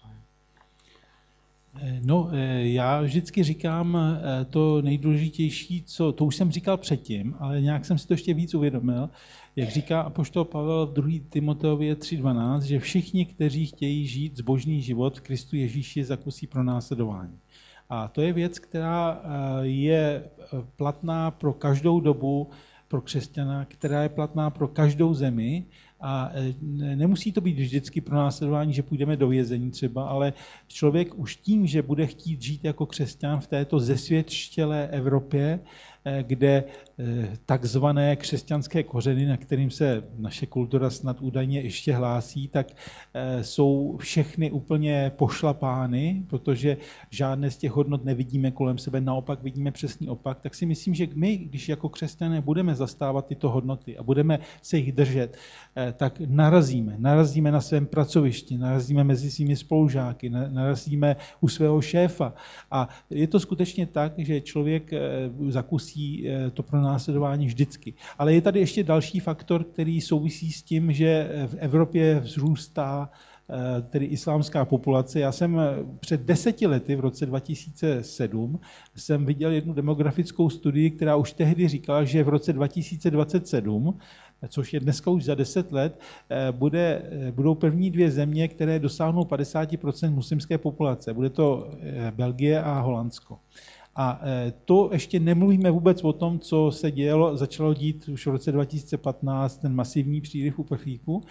No, já vždycky říkám to nejdůležitější, co, to už jsem říkal předtím, ale nějak jsem si to ještě víc uvědomil, jak říká apoštol Pavel v druhé Timoteově tři dvanáct, že všichni, kteří chtějí žít zbožný život v Kristu Ježíši, zakusí pronásledování. A to je věc, která je platná pro každou dobu, pro křesťana, která je platná pro každou zemi a nemusí to být vždycky pronásledování, že půjdeme do vězení třeba, ale člověk už tím, že bude chtít žít jako křesťan v této zesvětštělé Evropě, kde takzvané křesťanské kořeny, na kterým se naše kultura snad údajně ještě hlásí, tak jsou všechny úplně pošlapány, protože žádné z těch hodnot nevidíme kolem sebe, naopak vidíme přesný opak, tak si myslím, že my, když jako křesťané budeme zastávat tyto hodnoty a budeme se jich držet, tak narazíme. Narazíme na svém pracovišti, narazíme mezi svými spolužáky, narazíme u svého šéfa. A je to skutečně tak, že člověk zakusí to pronásledování vždycky. Ale je tady ještě další faktor, který souvisí s tím, že v Evropě vzrůstá tedy islámská populace. Já jsem před deseti lety, v roce dva tisíce sedm, jsem viděl jednu demografickou studii, která už tehdy říkala, že v roce dva tisíce dvacet sedm, což je dneska už za deset let, bude, budou první dvě země, které dosáhnou padesát procent muslimské populace. Bude to Belgie a Holandsko. A to ještě nemluvíme vůbec o tom, co se dělo, začalo dít už v roce dva tisíce patnáct, ten masivní příliv uprchlíků.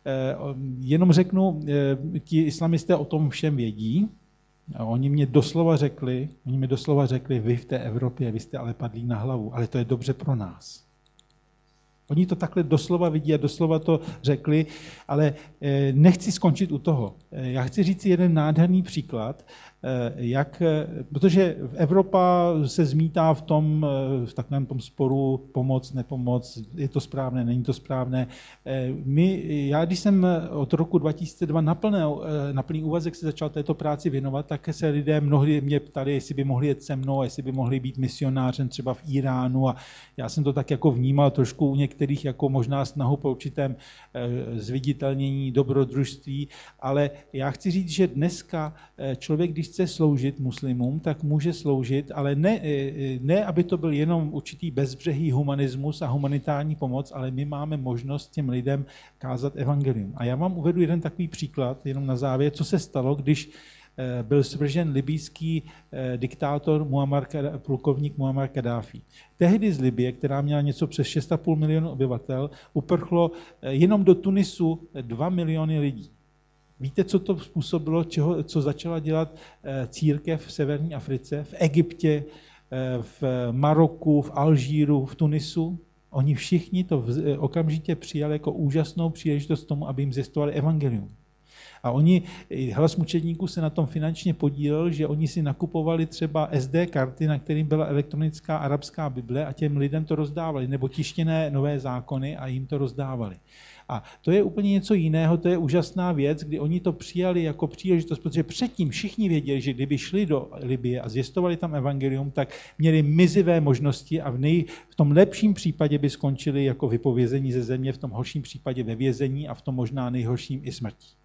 Jenom řeknu, ti islamisté o tom všem vědí. A oni mě doslova řekli, oni mě doslova řekli, vy v té Evropě, vy jste ale padlí na hlavu, ale to je dobře pro nás. Oni to takhle doslova vidí a doslova to řekli, ale nechci skončit u toho. Já chci říct jeden nádherný příklad, jak, protože Evropa se zmítá v tom, v takovém tom sporu pomoc, nepomoc, je to správné, není to správné. My, já když jsem od roku dva tisíce dva na, plné, na plný úvazek se začal této práci věnovat, tak se lidé mnohdy mě ptali, jestli by mohli jet se mnou, jestli by mohli být misionářem třeba v Iránu a já jsem to tak jako vnímal trošku u některých jako možná snahu po určitém zviditelnění dobrodružství, ale já chci říct, že dneska člověk, když chce sloužit muslimům, tak může sloužit, ale ne, ne, aby to byl jenom určitý bezbřehý humanismus a humanitární pomoc, ale my máme možnost těm lidem kázat evangelium. A já vám uvedu jeden takový příklad, jenom na závěr, co se stalo, když byl svržen libýský diktátor Muammar, plukovník Muammar Kaddáfí. Tehdy z Libye, která měla něco přes šest a půl milionu obyvatel, uprchlo jenom do Tunisu dva miliony lidí. Víte, co to způsobilo, čeho, co začala dělat církev v severní Africe, v Egyptě, v Maroku, v Alžíru, v Tunisu? Oni všichni to okamžitě přijali jako úžasnou příležitost tomu, aby jim zjistovali evangelium. A oni, Hlas mučedníků se na tom finančně podílel, že oni si nakupovali třeba es dé karty, na kterým byla elektronická arabská Bible a těm lidem to rozdávali, nebo tištěné nové zákony a jim to rozdávali. A to je úplně něco jiného, to je úžasná věc, kdy oni to přijali jako příležitost, protože předtím všichni věděli, že kdyby šli do Libye a zvěstovali tam evangelium, tak měli mizivé možnosti a v, nej, v tom lepším případě by skončili jako vypovězení ze země, v tom horším případě ve vězení a v tom možná nejhorším i smrtí.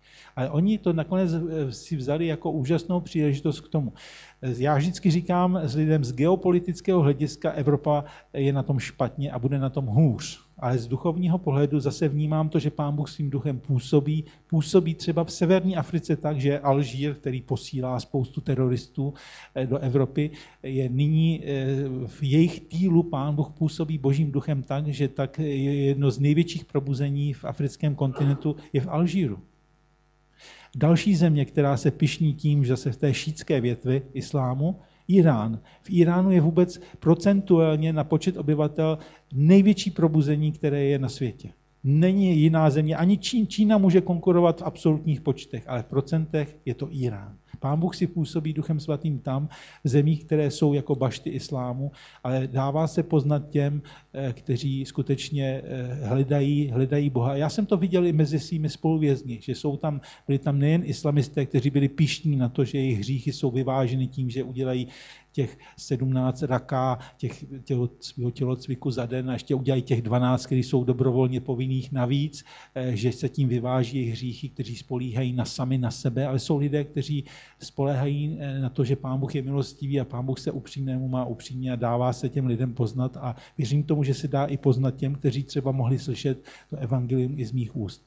Ale oni to nakonec si vzali jako úžasnou příležitost k tomu. Já vždycky říkám s lidem z geopolitického hlediska, Evropa je na tom špatně a bude na tom hůř. Ale z duchovního pohledu zase vnímám to, že Pán Bůh svým duchem působí. Působí třeba v severní Africe tak, že Alžír, který posílá spoustu teroristů do Evropy, je nyní v jejich týlu Pán Bůh působí božím duchem tak, že tak jedno z největších probuzení v africkém kontinentu je v Alžíru. Další země, která se pyšní tím, že se v té šítské větvi islámu, Irán. V Iránu je vůbec procentuálně na počet obyvatel největší probuzení, které je na světě. Není jiná země, ani Čín, Čína může konkurovat v absolutních počtech, ale v procentech je to Irán. Pán Bůh si působí Duchem Svatým tam, v zemích, které jsou jako bašty islámu, ale dává se poznat těm, kteří skutečně hledají, hledají Boha. Já jsem to viděl i mezi svými spoluvězni, že jsou tam, byli tam nejen islamisté, kteří byli pyšní na to, že jejich hříchy jsou vyváženy tím, že udělají těch sedmnáct raká, těch, těho svého tělocviku za den a ještě udělají těch dvanáct, kteří jsou dobrovolně povinných navíc, že se tím vyváží jejich hříchy, kteří spolíhají na sami na sebe, ale jsou lidé, kteří spoléhají na to, že Pán Bůh je milostivý a Pán Bůh se upřímnému má upřímně a dává se těm lidem poznat a věřím tomu, že se dá i poznat těm, kteří třeba mohli slyšet to evangelium i z mých úst.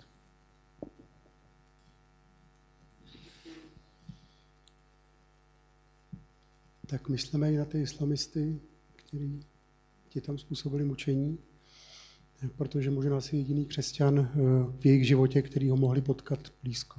Tak myslíme i na ty islamisty, kteří ti tam způsobili mučení, protože možná asi jediný křesťan v jejich životě, který ho mohli potkat blízko.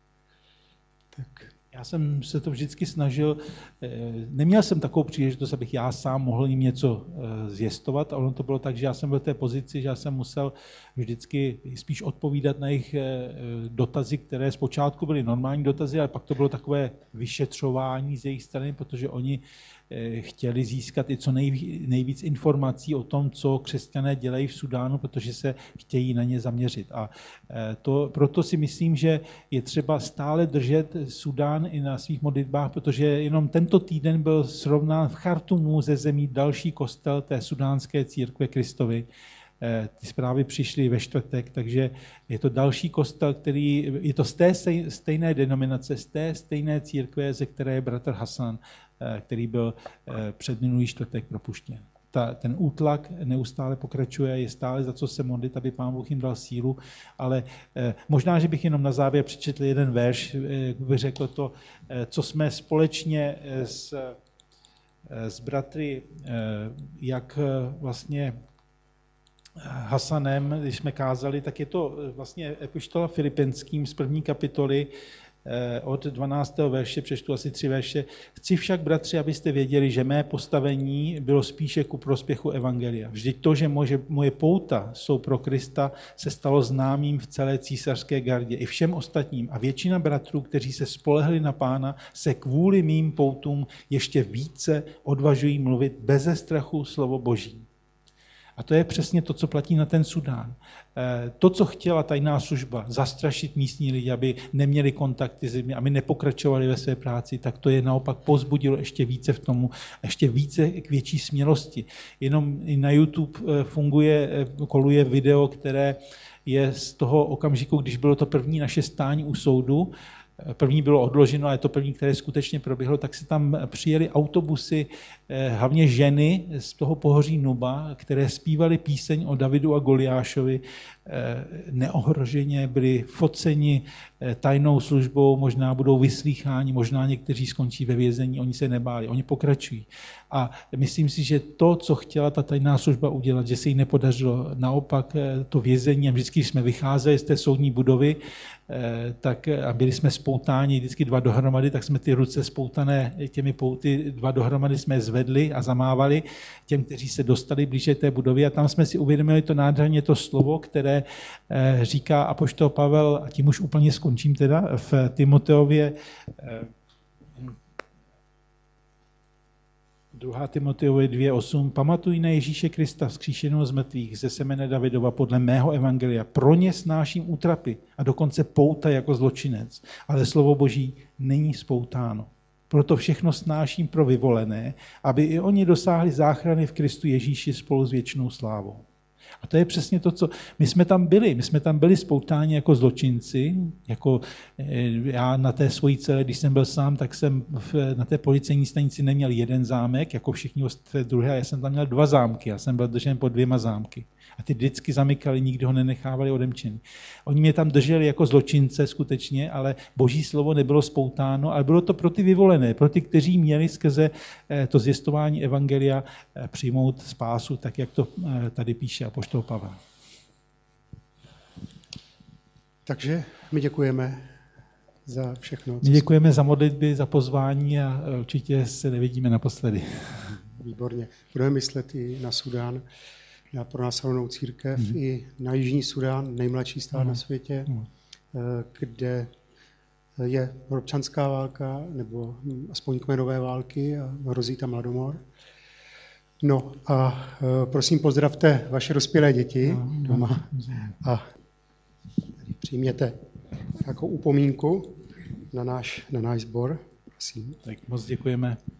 Tak. Já jsem se to vždycky snažil, neměl jsem takovou příležitost, abych já sám mohl jim něco zjistovat, a ono to bylo tak, že já jsem byl v té pozici, že já jsem musel vždycky spíš odpovídat na jejich dotazy, které zpočátku byly normální dotazy, ale pak to bylo takové vyšetřování z jejich strany, protože oni chtěli získat i co nejvíc informací o tom, co křesťané dělají v Sudánu, protože se chtějí na ně zaměřit. A to, proto si myslím, že je třeba stále držet Sudán i na svých modlitbách, protože jenom tento týden byl srovnán v Chartumu ze zemí další kostel té sudánské církve Kristovy. Ty zprávy přišly ve čtvrtek, takže je to další kostel, který je to z té stejné denominace, z té stejné církve, ze které je bratr Hasan, který byl před minulý čtvrtek propuštěn. Ta, ten útlak neustále pokračuje, je stále za co se modlit, aby Pán Bůh jim dal sílu, ale eh, možná, že bych jenom na závěr přečetl jeden verš, eh, by řekl to, eh, co jsme společně s, eh, s bratry, eh, jak eh, vlastně Hasanem, když jsme kázali, tak je to vlastně epištola Filipenským z první kapitoly, od dvanáctého verše, přečtu asi tři verše. Chci však, bratři, abyste věděli, že mé postavení bylo spíše ku prospěchu evangelia. Vždyť to, že moje, moje pouta jsou pro Krista, se stalo známým v celé císařské gardě i všem ostatním. A většina bratrů, kteří se spolehli na Pána, se kvůli mým poutům ještě více odvažují mluvit beze strachu slovo Boží. A to je přesně to, co platí na ten Sudán. To, co chtěla tajná služba, zastrašit místní lidi, aby neměli kontakty s lidmi, aby nepokračovali ve své práci, tak to je naopak povzbudilo ještě více v tomu, ještě více k větší smělosti. Jenom i na YouTube funguje, koluje video, které je z toho okamžiku, když bylo to první naše stání u soudu. První bylo odloženo, ale to první, které skutečně proběhlo, tak se tam přijeli autobusy, hlavně ženy z toho pohoří Nuba, které zpívaly píseň o Davidu a Goliášovi, neohroženě, byli foceni tajnou službou, možná budou vyslýcháni, možná někteří skončí ve vězení, oni se nebáli, oni pokračují. A myslím si, že to, co chtěla ta tajná služba udělat, že se jí nepodařilo, naopak to vězení, a vždycky jsme vycházeli z té soudní budovy, tak a byli jsme spoutáni vždycky dva dohromady, tak jsme ty ruce spoutané těmi pouty dva dohromady jsme zvedli a zamávali těm, kteří se dostali blíže té budovy, a tam jsme si uvědomili to nádherně to slovo, které říká apoštol Pavel, a tím už úplně skončím teda, v Timoteově druhá Timoteovi dvě osm. Pamatuj na Ježíše Krista, vzkříšeného z mrtvých, ze semene Davidova, podle mého evangelia. Pro ně snáším útrapy a dokonce pouta jako zločinec, ale slovo Boží není spoutáno. Proto všechno snáším pro vyvolené, aby i oni dosáhli záchrany v Kristu Ježíši spolu s věčnou slávou. A to je přesně to, co... My jsme tam byli, my jsme tam byli spoutáni jako zločinci, jako já na té svojí celé, když jsem byl sám, tak jsem v, na té policejní stanici neměl jeden zámek, jako všichni druhé, já jsem tam měl dva zámky, já jsem byl držen pod dvěma zámky. A ty vždycky zamykali, nikdo ho nenechávali odemčený. Oni mě tam drželi jako zločince skutečně, ale boží slovo nebylo spoutáno, ale bylo to pro ty vyvolené, pro ty, kteří měli skrze to zvěstování evangelia přijmout spásu, tak jak to tady píše apoštol Pavel. Takže my děkujeme za všechno. My děkujeme za modlitby, za pozvání a určitě se nevidíme naposledy. Výborně. Budeme myslet i na Sudán, na pronásledovanou církev, mm. i na Jižní Sudán, nejmladší stát mm. na světě, mm. kde je občanská válka, nebo aspoň kmenové války a hrozí tam hladomor. No a prosím, pozdravte vaše dospělé děti mm. doma a přijměte jako upomínku na náš, na náš sbor. Prosím. Tak moc děkujeme.